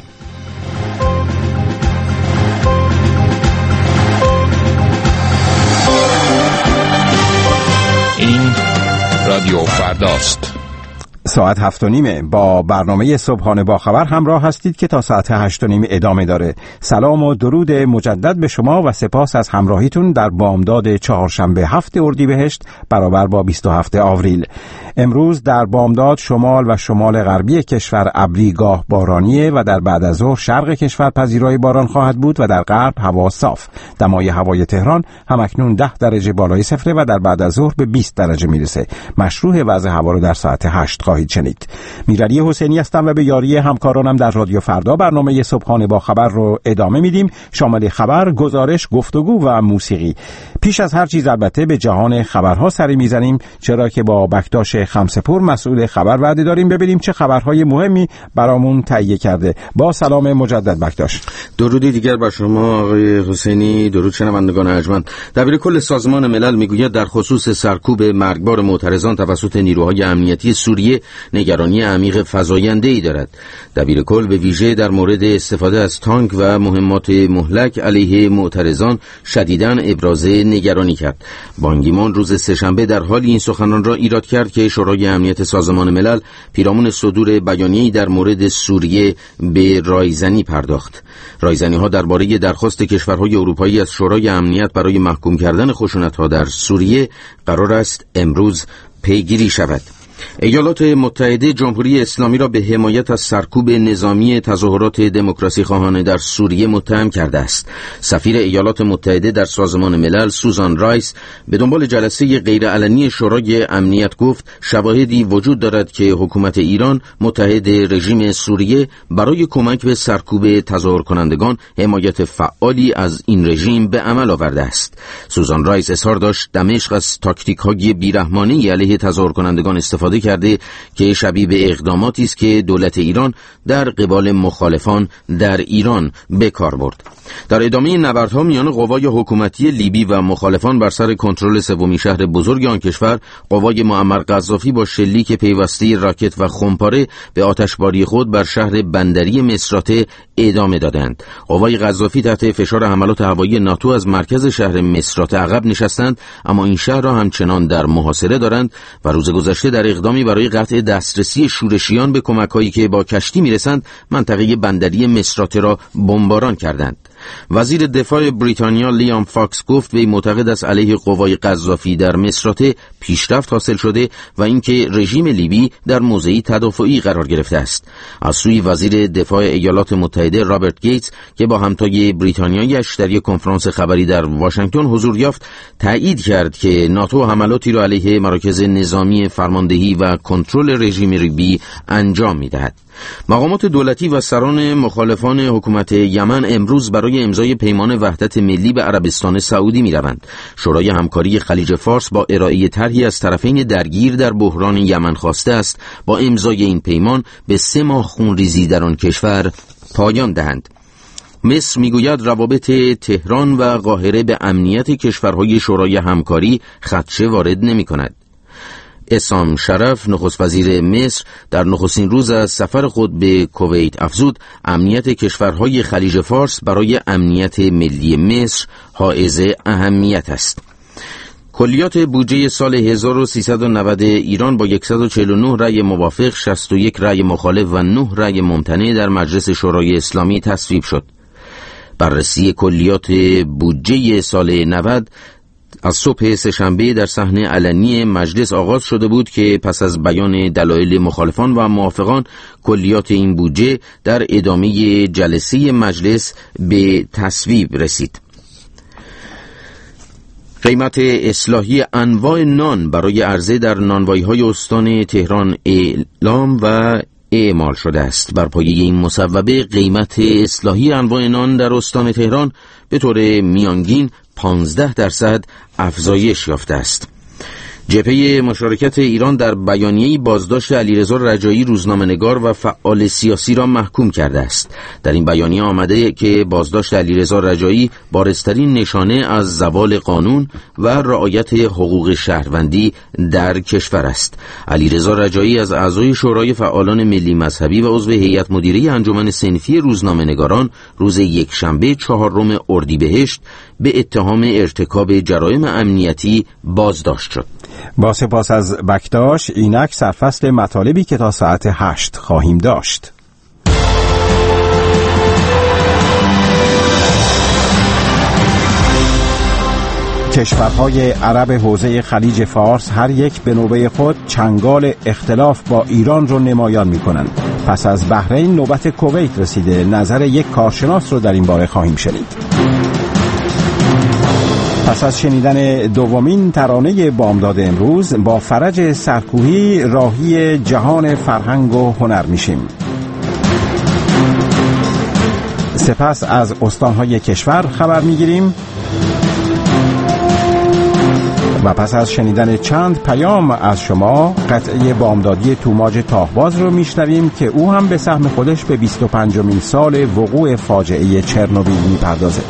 رادیو فرداست. ساعت هفت و نیمه با برنامه صبحانه با خبر همراه هستید که تا ساعت هشت و نیم ادامه داره. سلام و درود مجدد به شما و سپاس از همراهیتون در بامداد چهارشنبه هفت اردیبهشت برابر با بیست و هفت آوریل. امروز در بامداد شمال و شمال غربی کشور ابری گاه بارانیه و در بعد از ظهر شرق کشور پذیرای باران خواهد بود و در غرب هوا صاف. دمای هوای تهران همکنون ده درجه بالای صفر و در بعد از ظهر به بیست درجه میرسه. مشروع وضع هوا رو در ساعت هشت خواهید شنید. میرعلی حسینی هستم و به یاری همکارانم در رادیو فردا برنامه صبحانه با خبر رو ادامه میدیم، شامل خبر، گزارش، گفتگو و موسیقی. پیش از هر چیز البته به جهان خبرها سری میزنیم، چرا که با بکتاش خمسه‌پور مسئول خبر وعده داریم ببینیم چه خبرهای مهمی برامون تهیه کرده. با سلام مجدد بکتاش. درودی دیگر بر شما آقای حسینی. درود شنوندگان ارجمند. دبیر کل سازمان ملل میگوید در خصوص سرکوب مرگبار معترضان توسط نیروهای امنیتی سوریه نگرانی عمیق فزاینده‌ای دارد. دبیر کل به ویژه در مورد استفاده از تانک و مهمات مهلک علیه معترضان شدیداً ابراز نگرانی کرد. بان کی مون روز سه‌شنبه در حالی این سخنان را ایراد کرد که شورای امنیت سازمان ملل پیرامون صدور بیانیه‌ای در مورد سوریه به رایزنی پرداخت. رایزنی‌ها درباره درخواست کشورهای اروپایی از شورای امنیت برای محکوم کردن خشونت‌ها در سوریه قرار است امروز پیگیری شود. ایالات متحده جمهوری اسلامی را به حمایت از سرکوب نظامی تظاهرات دموکراسی خواهانه در سوریه متهم کرده است. سفیر ایالات متحده در سازمان ملل سوزان رایس به دنبال جلسه غیرعلنی شورای امنیت گفت شواهدی وجود دارد که حکومت ایران متحد رژیم سوریه برای کمک به سرکوب تظاهر کنندگان حمایت فعالی از این رژیم به عمل آورده است. سوزان رایس اظهار داشت دمشق از تاکتیک‌های بیرحمانه‌ای علیه تظاهر کنندگان استفاده کرده که شبیه به اقداماتی است که دولت ایران در قبال مخالفان در ایران به کار برد. در ادامه نبردها میان قوای حکومتی لیبی و مخالفان بر سر کنترل سومین شهر بزرگ آن کشور، قوای معمر قذافی با شلیک پیوسته راکت و خمپاره به آتشباری خود بر شهر بندری مصراته ادامه دادند. قوای قذافی تحت فشار حملات هوایی ناتو از مرکز شهر مصراته عقب نشستند، اما این شهر را همچنان در محاصره دارند و روز گذشته در اقدامی برای قطع دسترسی شورشیان به کمک‌هایی که با کشتی میرسند منطقه بندری مصراته را بمباران کردند. وزیر دفاع بریتانیا لیام فاکس گفت وی معتقد است علیه قوای قذافی در مصراته پیشرفت حاصل شده و اینکه رژیم لیبی در موضعی تدافعی قرار گرفته است. از سوی وزیر دفاع ایالات متحده رابرت گیتس که با همتای بریتانیایش در یک کنفرانس خبری در واشنگتن حضور یافت، تایید کرد که ناتو حملاتی را علیه مراکز نظامی فرماندهی و کنترل رژیم لیبی انجام می‌دهد. مقامات دولتی و سران مخالفان حکومت یمن امروز برای امضای پیمان وحدت ملی به عربستان سعودی می‌روند. شورای همکاری خلیج فارس با ارائه طرحی از طرفین درگیر در بحران یمن خواسته است با امضای این پیمان به سه ماه خونریزی در آن کشور پایان دهند. مصر میگوید روابط تهران و قاهره به امنیت کشورهای شورای همکاری خدشه وارد نمی‌کند. اسام شرف نخست وزیر مصر در نخستین روز از سفر خود به کویت افزود امنیت کشورهای خلیج فارس برای امنیت ملی مصر حائز اهمیت است. کلیات بودجه سال هزار و سیصد و نود ایران با صد و چهل و نه رأی موافق، شصت و یک رأی مخالف و نه رأی ممتنع در مجلس شورای اسلامی تصویب شد. بررسی کلیات بودجه سال نود از صبح سه‌شنبه در صحن علنی مجلس آغاز شده بود که پس از بیان دلایل مخالفان و موافقان کلیات این بودجه در ادامه جلسه مجلس به تصویب رسید. قیمت اصلاحی انواع نان برای عرضه در نانوایی‌های استان تهران اعلام و اعمال شده است. بر پایه این مصوبه قیمت اصلاحی انواع نان در استان تهران به طور میانگین پانزده درصد افزایش یافته است. جبهه مشارکت ایران در بیانیه‌ای بازداشت علیرضا رجایی روزنامه‌نگار و فعال سیاسی را محکوم کرده است. در این بیانیه آمده که بازداشت علیرضا رجایی بارزترین نشانه از زوال قانون و رعایت حقوق شهروندی در کشور است. علیرضا رجایی از اعضای شورای فعالان ملی مذهبی و عضو هیئت مدیره انجمن صنفی روزنامه‌نگاران روز یکشنبه چهارم اردیبهشت به اتهام ارتکاب جرایم امنیتی بازداشت شد. با سپاس از بکتاش، اینک سرفصل مطالبی که تا ساعت هشت خواهیم داشت. کشورهای عرب حوزه خلیج فارس هر یک به نوبه خود چنگال اختلاف با ایران رو نمایان می‌کنند. پس از بحرین نوبت کویت رسیده. نظر یک کارشناس رو در این باره خواهیم شنید. پس از شنیدن دومین ترانه بامداد امروز، با فرج سرکوهی راهی جهان فرهنگ و هنر میشیم. سپس از استانهای کشور خبر میگیریم و پس از شنیدن چند پیام از شما، قطعه بامدادی توماج تاهباز رو میشنویم که او هم به سهم خودش به بیست و پنجمین سال وقوع فاجعه چرنوبیل میپردازه.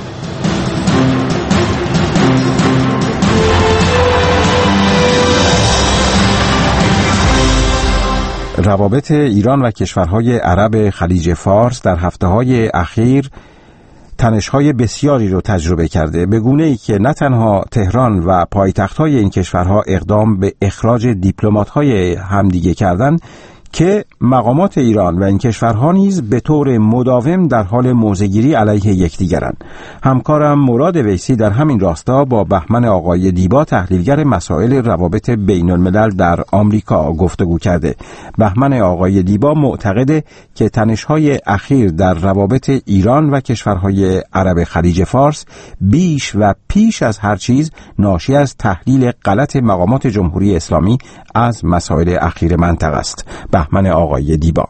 روابط ایران و کشورهای عرب خلیج فارس در هفته‌های اخیر تنش‌های بسیاری رو تجربه کرده، به گونه‌ای که نه تنها تهران و پایتخت‌های این کشورها اقدام به اخراج دیپلمات‌های همدیگه کردن، که مقامات ایران و این کشورها نیز به طور مداوم در حال موضع‌گیری علیه یکدیگرند. همکارم مراد ویسی در همین راستا با بهمن آقای دیبا، تحلیلگر مسائل روابط بین الملل در آمریکا، گفتگو کرده. بهمن آقای دیبا معتقده که تنش‌های اخیر در روابط ایران و کشورهای عرب خلیج فارس بیش و پیش از هر چیز ناشی از تحلیل غلط مقامات جمهوری اسلامی از مسائل اخیر منطقه است. بهمن آقای دیبا: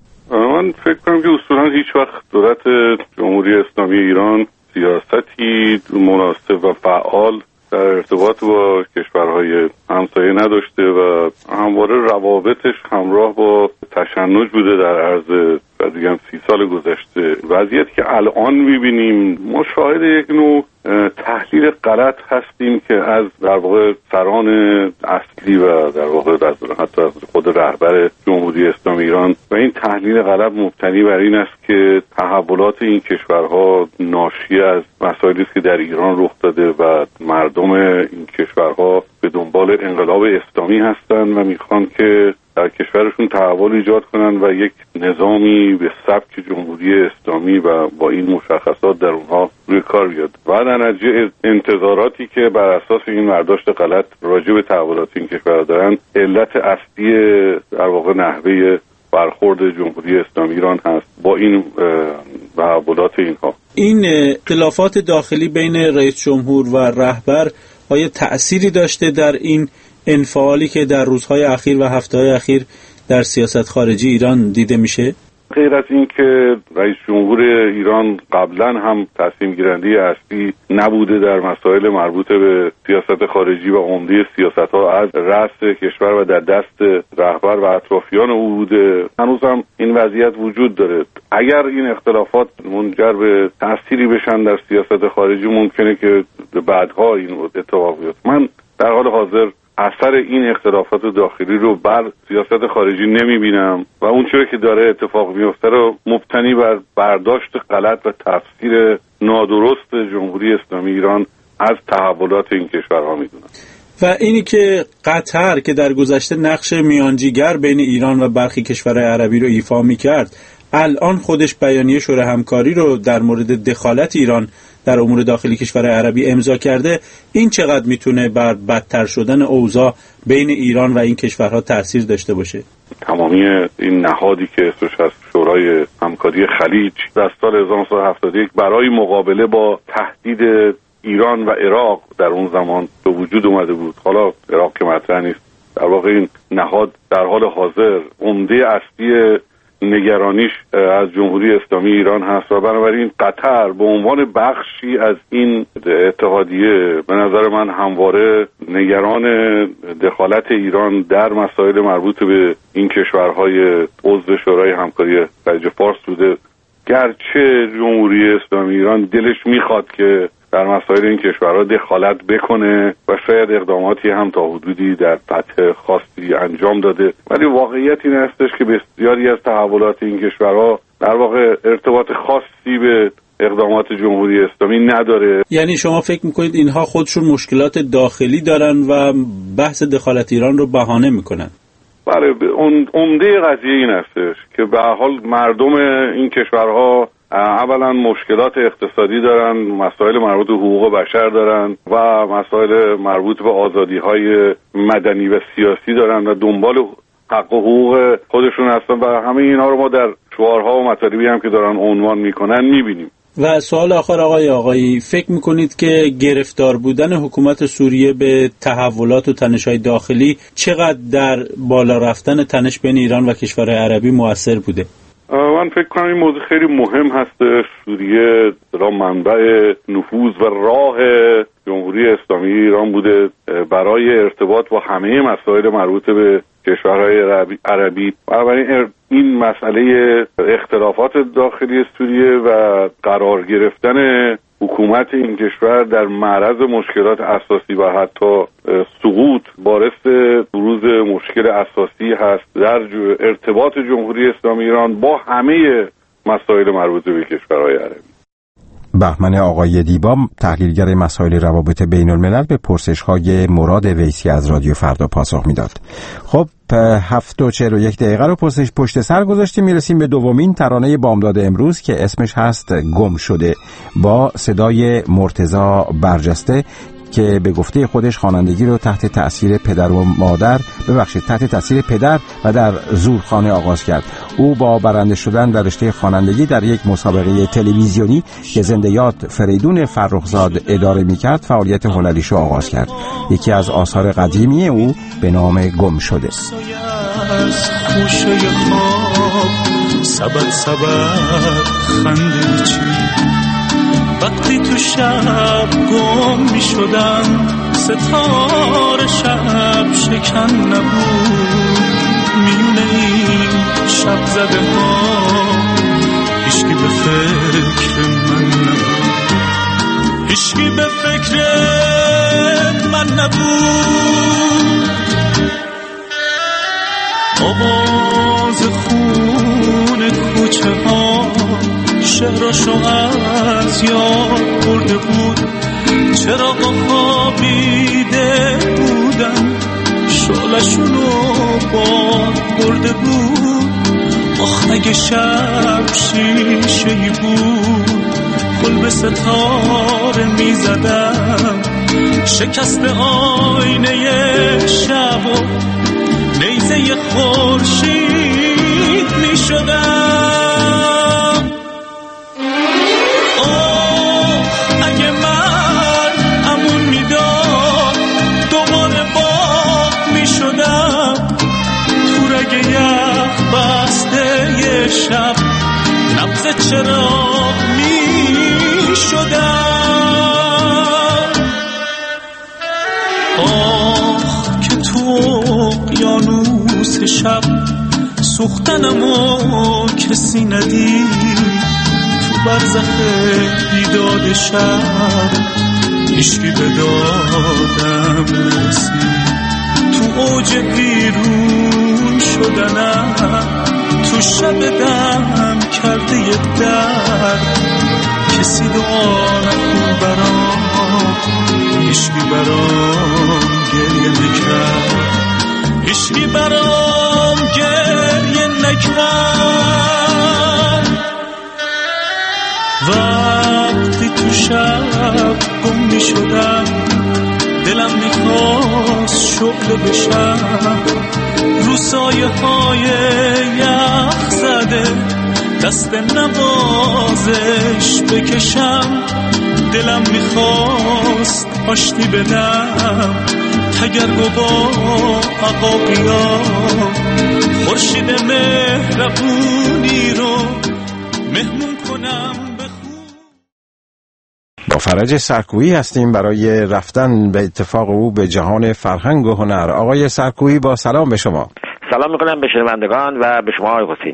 من فکر کنم که اصولا هیچ وقت دولت جمهوری اسلامی ایران سیاستی مناسب و فعال در ارتباط با کشورهای همسایه نداشته و همواره روابطش همراه با تشنج بوده در عرض دیگه سی سال گذشته. وضعیتی که الان میبینیم ما شاهد یک نوع تحلیل غلط هستیم که از در واقع سران اصلی و در واقع حتی خود رهبر جمهوری اسلامی ایران، و این تحلیل غلط مبتنی بر این است که تحولات این کشورها ناشی از مسائلی است که در ایران رخ داده و مردم این کشورها به دنبال انقلاب اسلامی هستند و میخوان که در کشورشون تحول ایجاد کنن و یک نظامی به سبک جمهوری اسلامی و با این مشخصات در اونها روی کار بیاد و در نتیجه انتظاراتی که بر اساس این برداشت غلط راجع به تحولات این کشورها دارن، علت اصلی در واقع نحوه برخورد جمهوری اسلامی ایران هست با این تحولات اینها. این اختلافات داخلی بین رئیس جمهور و رهبر آیا تأثیری داشته در این انفعالی که در روزهای اخیر و هفته‌های اخیر در سیاست خارجی ایران دیده میشه؟ غیر از این که رئیس جمهور ایران قبلا هم تصمیم گیرنده اصلی نبوده در مسائل مربوط به سیاست خارجی و عمده سیاست‌ها از رأس کشور و در دست رهبر و اطرافیان او بوده، هنوز هم این وضعیت وجود داره. اگر این اختلافات منجر به تأثیری بشن در سیاست خارجی، ممکنه که بعدها این اتفاق بیفته. من در حال حاضر اثر این اختلافات داخلی رو بر سیاست خارجی نمیبینم و اون چیزی که داره اتفاق میفته رو مبتنی بر برداشت غلط و تفسیر نادرست جمهوری اسلامی ایران از تحولات این کشورها میدونم. و اینی که قطر که در گذشته نقش میانجیگر بین ایران و برخی کشورهای عربی رو ایفا میکرد، الان خودش بیانیه شورای همکاری رو در مورد دخالت ایران در امور داخلی کشورهای عربی امضا کرده، این چقدر میتونه بر بدتر شدن اوضاع بین ایران و این کشورها تأثیر داشته باشه؟ تمامی این نهادی که اسمش از شورای همکاری خلیج در سال هزار و نهصد و هفتاد و یک برای مقابله با تهدید ایران و عراق در اون زمان به وجود اومده بود. حالا عراق که مطرح نیست، در واقع این نهاد در حال حاضر عمده اصلی نگرانیش از جمهوری اسلامی ایران هست و بنابراین قطر به عنوان بخشی از این اتحادیه به نظر من همواره نگران دخالت ایران در مسائل مربوط به این کشورهای عضو شورای همکاری خلیج فارس بوده، گرچه جمهوری اسلامی ایران دلش میخواد که در مسائل این کشورها دخالت بکنه و شاید اقداماتی هم تا حدودی در سطح خاصی انجام داده، ولی واقعیت این هستش که بسیاری از تحولات این کشورها در واقع ارتباط خاصی به اقدامات جمهوری اسلامی نداره. یعنی شما فکر میکنید اینها خودشون مشکلات داخلی دارن و بحث دخالت ایران رو بهانه میکنن؟ بله، اون عمده قضیه این هستش که به هر حال مردم این کشورها اولا مشکلات اقتصادی دارن، مسائل مربوط به حقوق بشر دارن و مسائل مربوط به آزادی‌های مدنی و سیاسی دارن و دنبال حق و حقوق خودشون هستن و همه اینها رو ما در شعارها و مطالبی هم که دارن عنوان میکنن میبینیم. و سوال آخر آقای آقایی، فکر میکنید که گرفتار بودن حکومت سوریه به تحولات و تنش‌های داخلی چقدر در بالا رفتن تنش بین ایران و کشورهای عربی مؤثر بوده؟ من فکر کنم این موضوع خیلی مهم هست. سوریه را منبع نفوذ و راه جمهوری اسلامی ایران بوده برای ارتباط با همه مسائل مربوط به کشورهای عربی, عربی. بنابراین این مسئله اختلافات داخلی سوریه و قرار گرفتن حکومت این کشور در معرض مشکلات اساسی و حتی سقوط باعث بروز مشکل اساسی هست در ارتباط جمهوری اسلامی ایران با همه مسائل مربوط به کشورهای عربی. بهمن آقای دیبا، تحلیلگر مسائل روابط بین الملل، به پرسش‌های مراد ویسی از رادیو فردا پاسخ میداد. خب هفت و چهل و یک دقیقه رو پرسش پشت سر گذاشتیم، میرسیم به دومین ترانه بامداد امروز که اسمش هست گم شده، با صدای مرتضی برجسته که به گفته خودش خوانندگی رو تحت تأثیر پدر و مادر ببخشید تحت تأثیر پدر و در زورخانه آغاز کرد. او با برنده شدن در رشته خوانندگی در یک مسابقه تلویزیونی که زنده یاد فریدون فرخزاد اداره می‌کرد فعالیت هنریشو آغاز کرد. یکی از آثار قدیمی او به نام گم شده. سبت سبت خنده چی وقتی تو شب گم می شدم ستاره شب شکن نبود میونه این شب زده ها هیچکی به فکر من نبود هیچکی به فکر من نبود آواز خون کوچه ها شهرشو از یاد برده بود چراغا خوابیده بودن شعلشونو باد برده بود آخ اگه شب شیشه‌ای بود گل به ستاره میزدم شکست آینه شب و نیزه خورشید میشدم شب نبض چراغ می شدم آخ که تو اقیانوس شب سوختنمو کسی ندید تو برزخ بیداد شب هیچکی به دادم رسید تو اوج بیرون شدنم تو شب دم کرده یه درد کسی دعا نکن برام هیچکی برام گریه نکرد هیچکی برام گریه نکرد وقتی تو شب گم می شدم دلم میخواست شعله بشم رو سایه های یخ زده دست نوازش بکشم دلم میخواست آشتی بدم تگرگ و با عقاقیام خورشید مهربونی رو مهمون کنم. با فرج سرکویی هستیم برای رفتن به اتفاق او به جهان فرهنگ و هنر. آقای سرکویی با سلام به شما. سلام میکنم به شنوندگان و به شما آقای حسینی.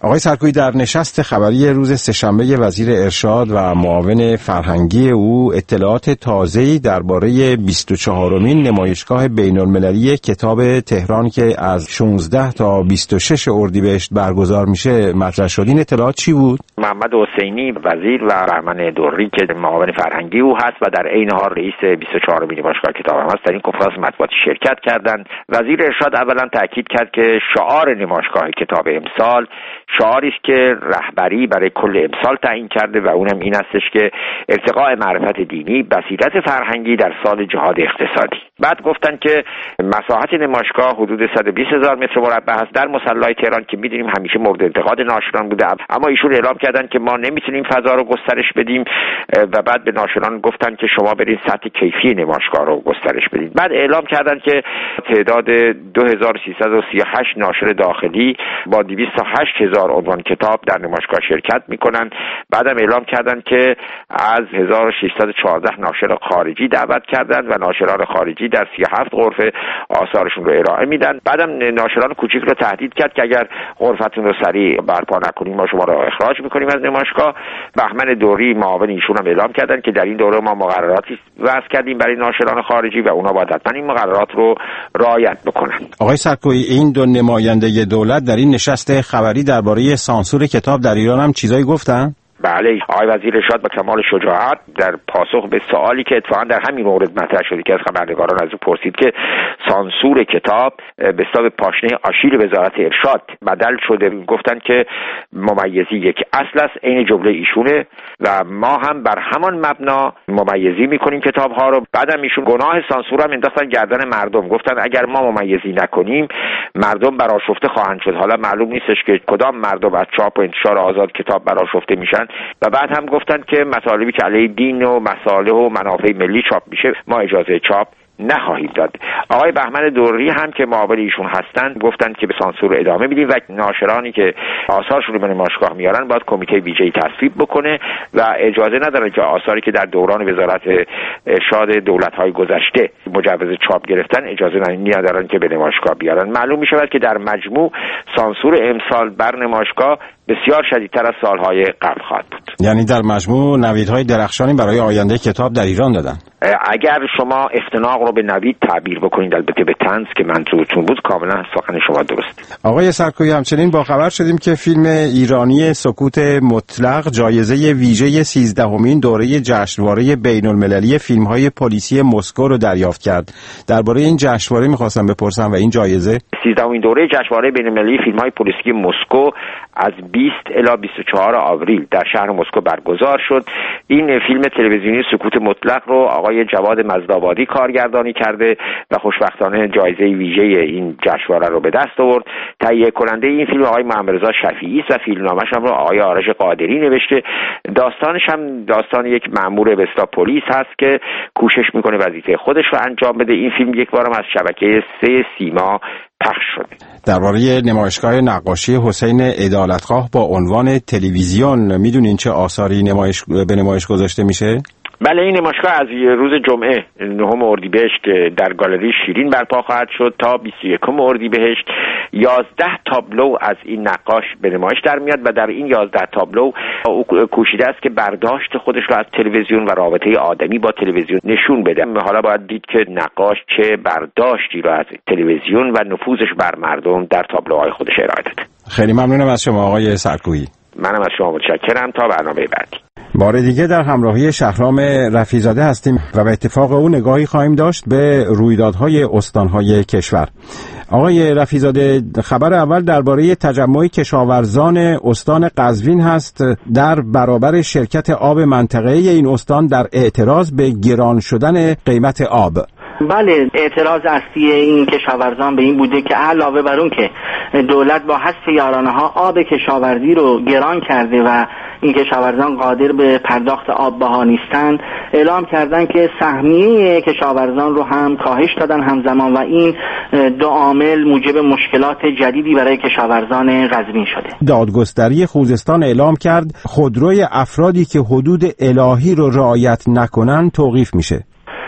آقای سرکویی، در نشست خبری روز سه‌شنبه وزیر ارشاد و معاون فرهنگی او اطلاعات تازه‌ای درباره بیست و چهارمین نمایشگاه بین‌المللی کتاب تهران که از شانزده تا بیست و شش اردیبهشت برگزار میشه مطرح شد. این اطلاعات چی بود؟ محمد حسینی وزیر و بهمن دوری که معاون فرهنگی او هست و در عین حال رئیس بیست و چهارمین نمایشگاه کتاب هم هست در این کنفرانس مطبوعاتی شرکت کردند. وزیر ارشاد اولا تاکید کرد که شعار نمایشگاه کتاب امسال شعاری است که رهبری برای کل امسال تعیین کرده و اونم این هستش که ارتقاء معرفت دینی، بصیرت فرهنگی در سال جهاد اقتصادی. بعد گفتن که مساحت نمایشگاه حدود صد و بیست هزار متر مربع است در مصلی تهران که می‌دونیم همیشه مورد انتقاد ناشران بوده، اما ایشون اعلام کردن که ما نمیتونیم فضا رو گسترش بدیم و بعد به ناشران گفتن که شما برید سطح کیفی نمایشگاه رو گسترش بدید. بعد اعلام کردن که تعداد دو هزار و سیصد و سی و هشت ناشر داخلی با دویست و هشت هزار عنوان کتاب در نمایشگاه شرکت میکنن. بعدم اعلام کردن که از هزار و ششصد و چهارده ناشر خارجی دعوت کردن و ناشران خارجی در سی و هفت غرفه آثارشون رو ارائه میدن. بعدم ناشران کوچیک رو تهدید کرد که اگر غرفتون رو سریع برپا نکنیم ما شما رو اخراج میکنیم از نمایشگاه. بهمن دوری معاون ایشون هم اعلام کردن که در این دوره ما مقرراتی وضع کردیم برای ناشران خارجی و اونا باید حتما این مقررات رو رعایت بکنن. آقای سرکویی، این دو نماینده دولت در این نشست خبری درباره سانسور کتاب در ایران هم چیزایی گفتن؟ بله، آقای وزیر ارشاد با کمال شجاعت در پاسخ به سوالی که اتفاقا در همین مورد مطرح شد که از خبرنگاران از او پرسید که سانسور کتاب به حساب پاشنه آشیل وزارت ارشاد بدل شده، گفتن که ممیزی یک اصل است، عین جمله ایشونه و ما هم بر همان مبنا ممیزی میکنیم کتاب ها رو. بعدم ایشون گناه سانسور هم انداختن گردن مردم، گفتن اگر ما ممیزی نکنیم مردم برآشفته خواهند شد. حالا معلوم نیستش که کدام مردم از چاپ و انتشار آزاد کتاب برآشفته میشن. و بعد هم گفتن که مطالبی که علیه دین و مصالح و منافع ملی چاپ میشه ما اجازه چاپ نخواهیم داد. آقای بهمن دوری هم که معاون ایشون هستن گفتن که به سانسور ادامه میدیم و ناشرانی که آثارشون رو به نمایشگاه میارن باید کمیته ویژه‌ای تصویب بکنه و اجازه ندارن که آثاری که در دوران وزارت ارشاد دولت‌های گذشته مجوز چاپ گرفتن اجازه ندارن که به نمایشگاه بیارن. معلوم میشه که در مجموع سانسور امسال بر نمایشگاه بسیار شدیدتر از سالهای قبل خواهد بود. یعنی در مجموع نویدهای درخشانی برای آینده کتاب در ایران دادن. اگر شما افتناق رو به نوید تعبیر بکنید، البته به طنز که منظورتون بود، کاملا سخن شما درست. آقای سرکویی، همچنین با خبر شدیم که فیلم ایرانی سکوت مطلق جایزه ویژه سیزدهمین دوره جشنواره بین‌المللی فیلم‌های پلیسی مسکو رو دریافت کرد. درباره این جشنواره می‌خواستم بپرسم و این جایزه سیزدهمین دوره جشنواره بین‌المللی فیلم‌های پلیسی مسکو از بیست الی بیست و چهار آوریل در شهر مسکو برگزار شد. این فیلم تلویزیونی سکوت مطلق رو آقای جواد مزدآبادی کارگردانی کرده و خوشبختانه جایزه ویژه این جشنواره رو به دست آورد. تهیه کننده این فیلم آقای محمدرضا شفیعی است و فیلمنامه‌ش هم رو آقای آرش قادری نوشته. داستانش هم داستان یک مأمور به اصطلاح پلیس هست که کوشش میکنه وظیفه خودش رو انجام بده. این فیلم یک بارم از شبکه سه سیما پخش شده. درباره نمایشگاه نقاشی حسین عدالتخواه با عنوان تلویزیون میدونین چه آثاری نمایش به نمایش گذاشته میشه؟ بله، این نمایشگاه از روز جمعه نهم اردیبهشت در گالری شیرین برپا خواهد شد تا بیست و یکم اردیبهشت. یازده تابلو از این نقاش به نمایش در میاد و در این یازده تابلو او کوشیده است که برداشت خودش را از تلویزیون و رابطه آدمی با تلویزیون نشون بده. حالا باید دید که نقاش چه برداشتی را از تلویزیون و نفوذش بر مردم در تابلوهای خودش ارائه داده. خیلی ممنونم از شما آقای سرکویی. منم از شما متشکرم. تا برنامه بعدی. بار دیگه در همراهی شهرام رفیع‌زاده هستیم و به اتفاق او نگاهی خواهیم داشت به رویدادهای استانهای کشور. آقای رفیع‌زاده، خبر اول درباره تجمع کشاورزان استان قزوین هست در برابر شرکت آب منطقه‌ای این استان در اعتراض به گران شدن قیمت آب. بله، اعتراض اصلی این کشاورزان به این بوده که علاوه بر اون که دولت با حذف یارانه‌ها آب کشاورزی رو گران کرده و این کشاورزان قادر به پرداخت آب بها نیستند، اعلام کردن که سهمیه کشاورزان رو هم کاهش دادن همزمان و این دو عامل موجب مشکلات جدیدی برای کشاورزان قزوین شده. دادگستری خوزستان اعلام کرد خودروی افرادی که حدود الهی رو رعایت نکنن توقیف میشه.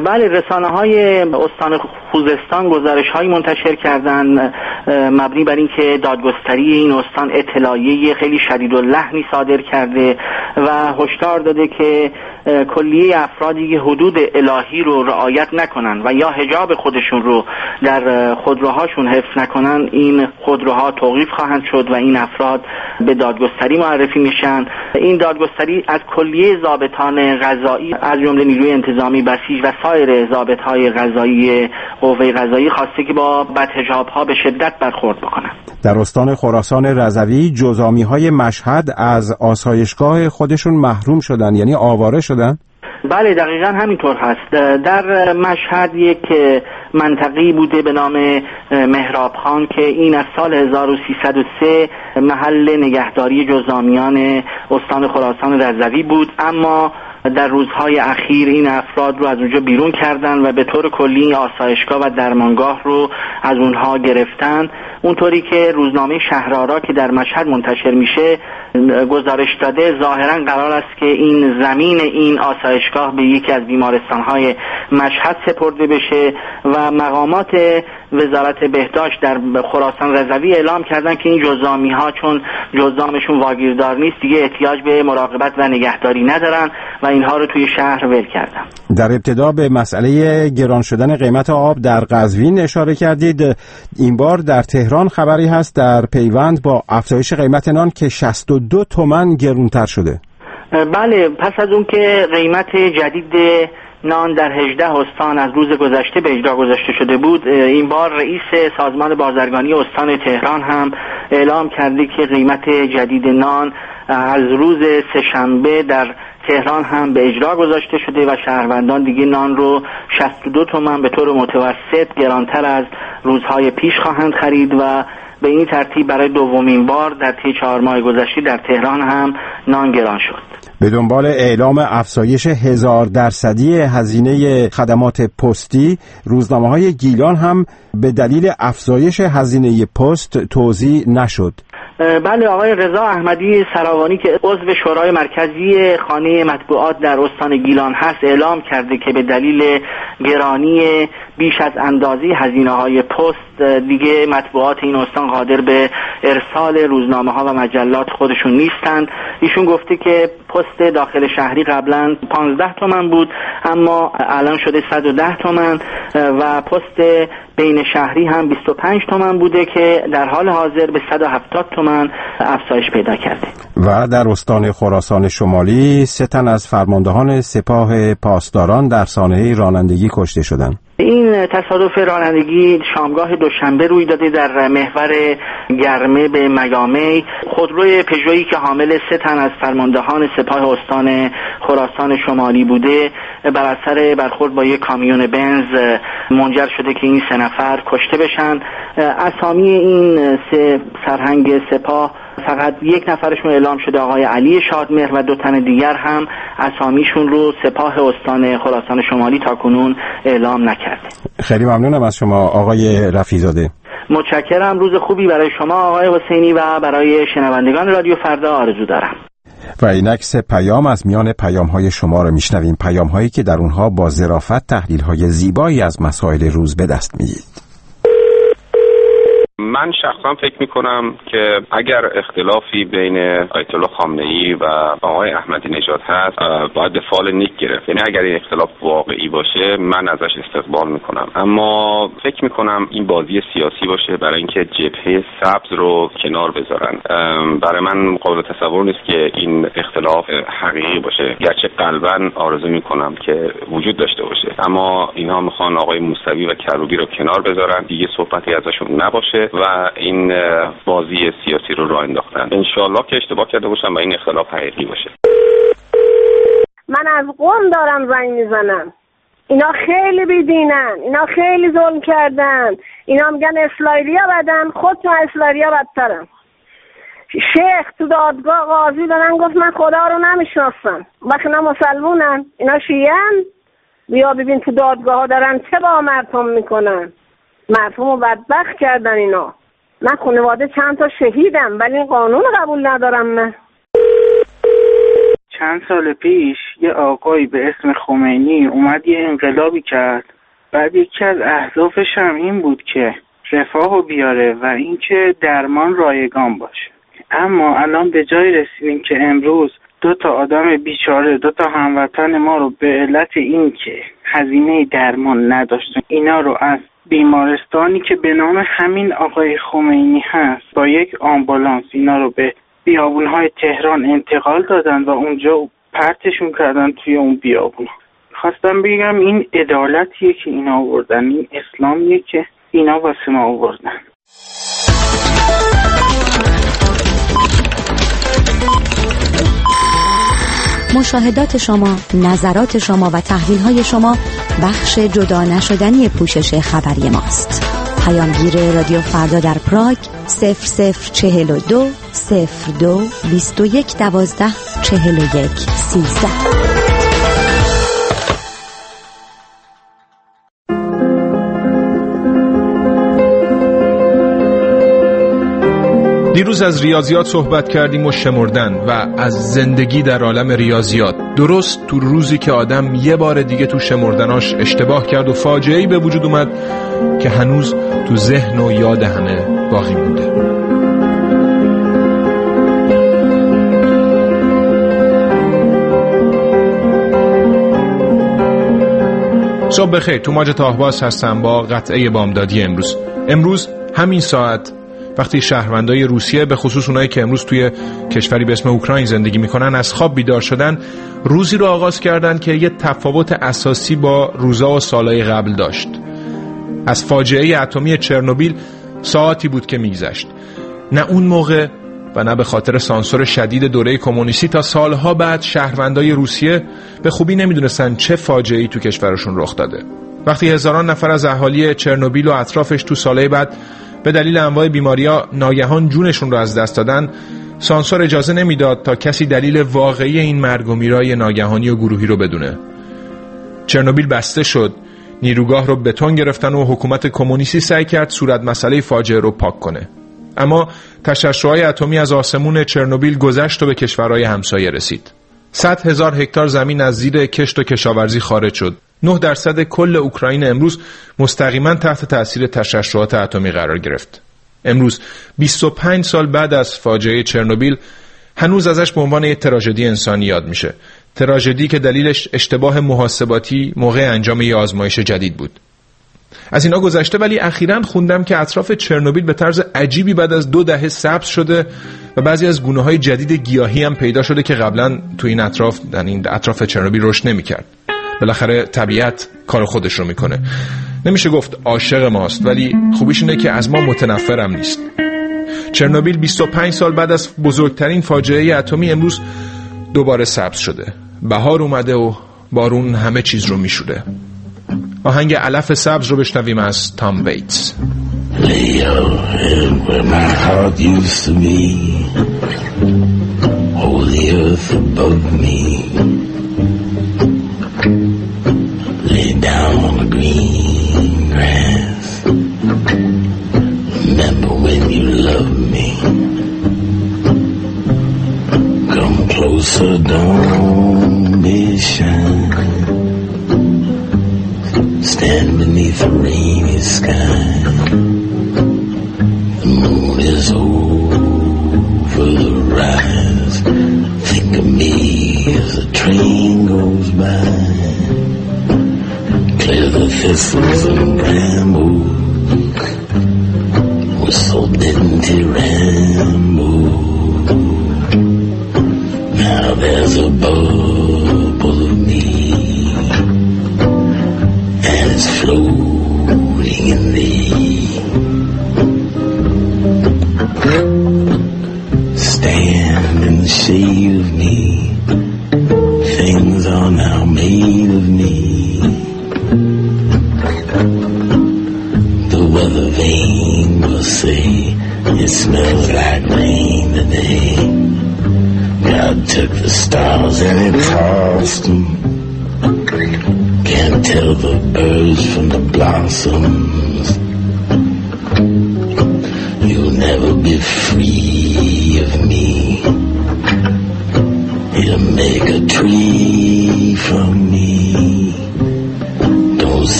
بله، رسانه های استان خوزستان گزارش هایی منتشر کردند مبنی بر اینکه دادگستری این استان اطلاعیه خیلی شدیداللحنی صادر کرده و هشدار داده که کلیه افرادی که حدود الهی رو رعایت نکنن و یا حجاب خودشون رو در خودروهاشون حفظ نکنن، این خودروها توقیف خواهند شد و این افراد به دادگستری معرفی میشن. این دادگستری از کلیه ضابطان قضایی از جمله نیروی انتظامی، بسیج و سایر ضابطهای قضایی قوه قضایی خواسته که با بدحجاب‌ها به شدت برخورد بکنن. در استان خراسان رضوی جزامی‌های مشهد از آسایشگاه خودشون محروم شدن، یعنی آواره شدن؟ بله دقیقاً همینطور هست. در مشهد یک منطقه‌ای بوده به نام مهراب خان که این از سال هزار و سیصد و سه محل نگهداری جزامیان استان خراسان رضوی بود، اما در روزهای اخیر این افراد رو از اونجا بیرون کردن و به طور کلی آسایشگاه و درمانگاه رو از اونها گرفتن. اونطوری که روزنامه شهرآرا که در مشهد منتشر میشه گزارش داده، ظاهرا قرار است که این زمین این آسایشگاه به یکی از بیمارستان‌های مشهد سپرده بشه و مقامات وزارت بهداشت در خراسان رضوی اعلام کردن که این جزامی‌ها چون جزامشون واگیردار نیست دیگه احتیاج به مراقبت و نگهداری ندارن و اینها رو توی شهر ول کردن. در ابتدا به مسئله گران شدن قیمت آب در قزوین اشاره کردید. این بار در تهران خبری هست در پیوند با افزایش قیمت نان که شصت و دو تومن گرونتر شده. بله، پس از اون که قیمت جدید نان در هجده استان از روز گذشته به اجرا گذاشته شده بود، این بار رئیس سازمان بازرگانی استان تهران هم اعلام کرده که قیمت جدید نان از روز سه‌شنبه در تهران هم به اجرا گذاشته شده و شهروندان دیگه نان رو شصت و دو تومن به طور متوسط گرانتر از روزهای پیش خواهند خرید و به این ترتیب برای دومین بار در طی چهار ماه گذشته در تهران هم نان گران شد. به دنبال اعلام افزایش هزار درصدی هزینه خدمات پستی، روزنامه‌های گیلان هم به دلیل افزایش هزینه پست توزیع نشد. بله، آقای رضا احمدی سراوانی که عضو شورای مرکزی خانه مطبوعات در استان گیلان هست اعلام کرده که به دلیل گرانی بیش از اندازه هزینه‌های پست دیگه مطبوعات این استان قادر به ارسال روزنامه‌ها و مجلات خودشون نیستند. ایشون گفته که پست داخل شهری قبلا پانزده تومن بود اما الان شده صد و ده تومن و پست بین شهری هم بیست و پنج تومن بوده که در حال حاضر به صد و هفتاد تومن افزایش پیدا کرده. و در استان خراسان شمالی سه تن از فرماندهان سپاه پاسداران در سانحه رانندگی کشته شدند. این تصادف رانندگی شامگاه دوشنبه روی داده در محور گرمه به میامی. خودروی پژویی که حامل سه تن از فرماندهان سپاه استان خراسان شمالی بوده بر اثر برخورد با یک کامیون بنز منجر شده که این سه نفر کشته بشن. اسامی این سه سرهنگ سپاه فقط یک نفرشون اعلام شده، آقای علی شادمهر، و دو تن دیگر هم اسامیشون رو سپاه استان خراسان شمالی تاکنون اعلام نکرده. خیلی ممنونم از شما آقای رفیع‌زاده. متشکرم. روز خوبی برای شما آقای حسینی و برای شنوندگان رادیو فردا آرزو دارم. و اینک سه پیام از میان پیام‌های شما رو میشنویم، پیام‌هایی که در اونها با ظرافت تحلیل‌های زیبایی از مسائل روز به دست میدید. من شخصا فکر میکنم که اگر اختلافی بین آیت الله خامنه‌ای و آقای احمدی نژاد هست باید به فال نیک گرفت، یعنی اگر این اختلاف واقعی باشه من ازش استقبال میکنم، اما فکر میکنم این بازی سیاسی باشه برای اینکه جبهه سبز رو کنار بذارن. برای من قابل تصور نیست که این اختلاف حقیقی باشه، گرچه قلباً آرزو میکنم که وجود داشته باشه، اما اینها میخوان آقای موسوی و کروبی رو کنار بذارن، دیگه صحبتی ازشون نباشه و این بازی سیاسی رو راه انداختن. انشالله که اشتباه کرده باشم و این اختلاف حقیقی باشه. من از قم دارم زنگ میزنم. اینا خیلی بیدینن، اینا خیلی ظلم کردن، اینا میگن اسرائیلیا بدن، خودتون اسرائیلیا بدترن. شیخ تو دادگاه قاضی دارن گفت من خدا رو نمیشناسم، وقتی اینا مسلمونن، اینا شیعن. بیا ببین تو دادگاه ها دارن چه با مردم میکنن. مردم رو بدبخت کردن اینا. من خانواده چند تا شهیدم ولی این قانون قبول ندارم. من چند سال پیش یه آقایی به اسم خمینی اومد یه انقلابی کرد. بعد یکی از اهدافش هم این بود که رفاهو بیاره و اینکه درمان رایگان باشه. اما الان به جای رسیدیم که امروز دو تا آدم بیچاره، دو تا هموطن ما رو به علت این که هزینه درمان نداشتن، اینا رو از بیمارستانی که به نام همین آقای خمینی هست با یک آمبولانس اینا رو به بیابونهای تهران انتقال دادن و اونجا پرتشون کردن توی اون بیابون. خواستم بگم این عدالتیه که اینا آوردن، این اسلامیه که اینا واسه ما آوردن. مشاهدات شما، نظرات شما و تحلیل‌های شما بخش جدا نشدنی پوشش خبری ماست. پیامگیر رادیو فردا در پراگ صفر صفر چهل و دو صفر دو بیست و یک دوازده چهل و یک سیزده. دیروز از ریاضیات صحبت کردیم و شمردن و از زندگی در عالم ریاضیات. درست تو روزی که آدم یه بار دیگه تو شمردناش اشتباه کرد و فاجعه‌ای به وجود اومد که هنوز تو ذهن و یاد همه باقی مونده. صبح بخیر، تو ماج تاهباز هستم با قطعه بامدادی امروز. امروز همین ساعت وقتی شهروندای روسیه، به خصوص اونایی که امروز توی کشوری به اسم اوکراین زندگی میکنن، از خواب بیدار شدن، روزی رو آغاز کردن که یه تفاوت اساسی با روزا و سالهای قبل داشت. از فاجعه اتمی چرنوبیل ساعتی بود که میگذشت. نه اون موقع و نه به خاطر سانسور شدید دوره کمونیستی تا سالها بعد شهروندای روسیه به خوبی نمیدونستن چه فاجعه‌ای تو کشورشون رخ داده. وقتی هزاران نفر از اهالی چرنوبیل و اطرافش تو سالهای بعد به دلیل انواع بیماری‌ها ناگهان جونشون رو از دست دادن، سانسور اجازه نمیداد تا کسی دلیل واقعی این مرگ و میرای ناگهانی و گروهی رو بدونه. چرنوبیل بسته شد، نیروگاه رو بتون گرفتن و حکومت کمونیستی سعی کرد صورت مسئله فاجعه رو پاک کنه. اما تشعشع‌های اتمی از آسمون چرنوبیل گذشت و به کشورهای همسایه رسید. صد هزار هکتار زمین از زیر کشت و کشاورزی خارج شد. نه درصد کل اوکراین امروز مستقیما تحت تأثیر تشعشعات اتمی قرار گرفت. امروز بیست و پنج سال بعد از فاجعه چرنوبیل هنوز ازش به عنوان یک تراژدی انسانی یاد میشه. تراژدی که دلیلش اشتباه محاسباتی موقع انجام یک آزمایش جدید بود. از اینا گذشته، ولی اخیراً خوندم که اطراف چرنوبیل به طرز عجیبی بعد از دو دهه سبز شده و بعضی از گونه‌های جدید گیاهی هم پیدا شده که قبلاً تو این اطراف، یعنی این اطراف چرنوبیل رشد نمی‌کرد. بالاخره طبیعت کار خودش رو میکنه. نمیشه گفت عاشق ماست، ولی خوبیش اینه که از ما متنفرم نیست. چرنوبیل بیست و پنج سال بعد از بزرگترین فاجعه اتمی امروز دوباره سبز شده. بهار اومده و بارون همه چیز رو میشوره. آهنگ علف سبز رو بشنویم از تام بیتس. Lay your head where my heart used to be. Hold the earth above me. Lay down on the green grass. Remember when you loved me. Come closer, don't be shy. Stand beneath a rainy sky. The moon is over the rise. Think of me as the train goes by. Clear the thistles and brambles. Whistle didn't ramble. Now there's a bubble of me, and it's floating in thee. Stand in the shade of me. Things are now made of me. The weather vane will say it smells like rain today. God took the stars and he tossed them. Can't tell the birds from the blossoms. You'll never be free of me. He'll make a tree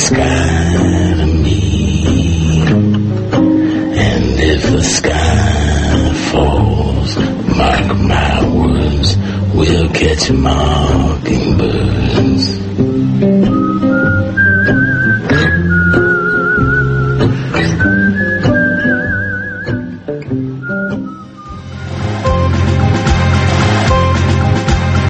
sky to me. And if the sky falls, mark my words, we'll catch mockingbirds.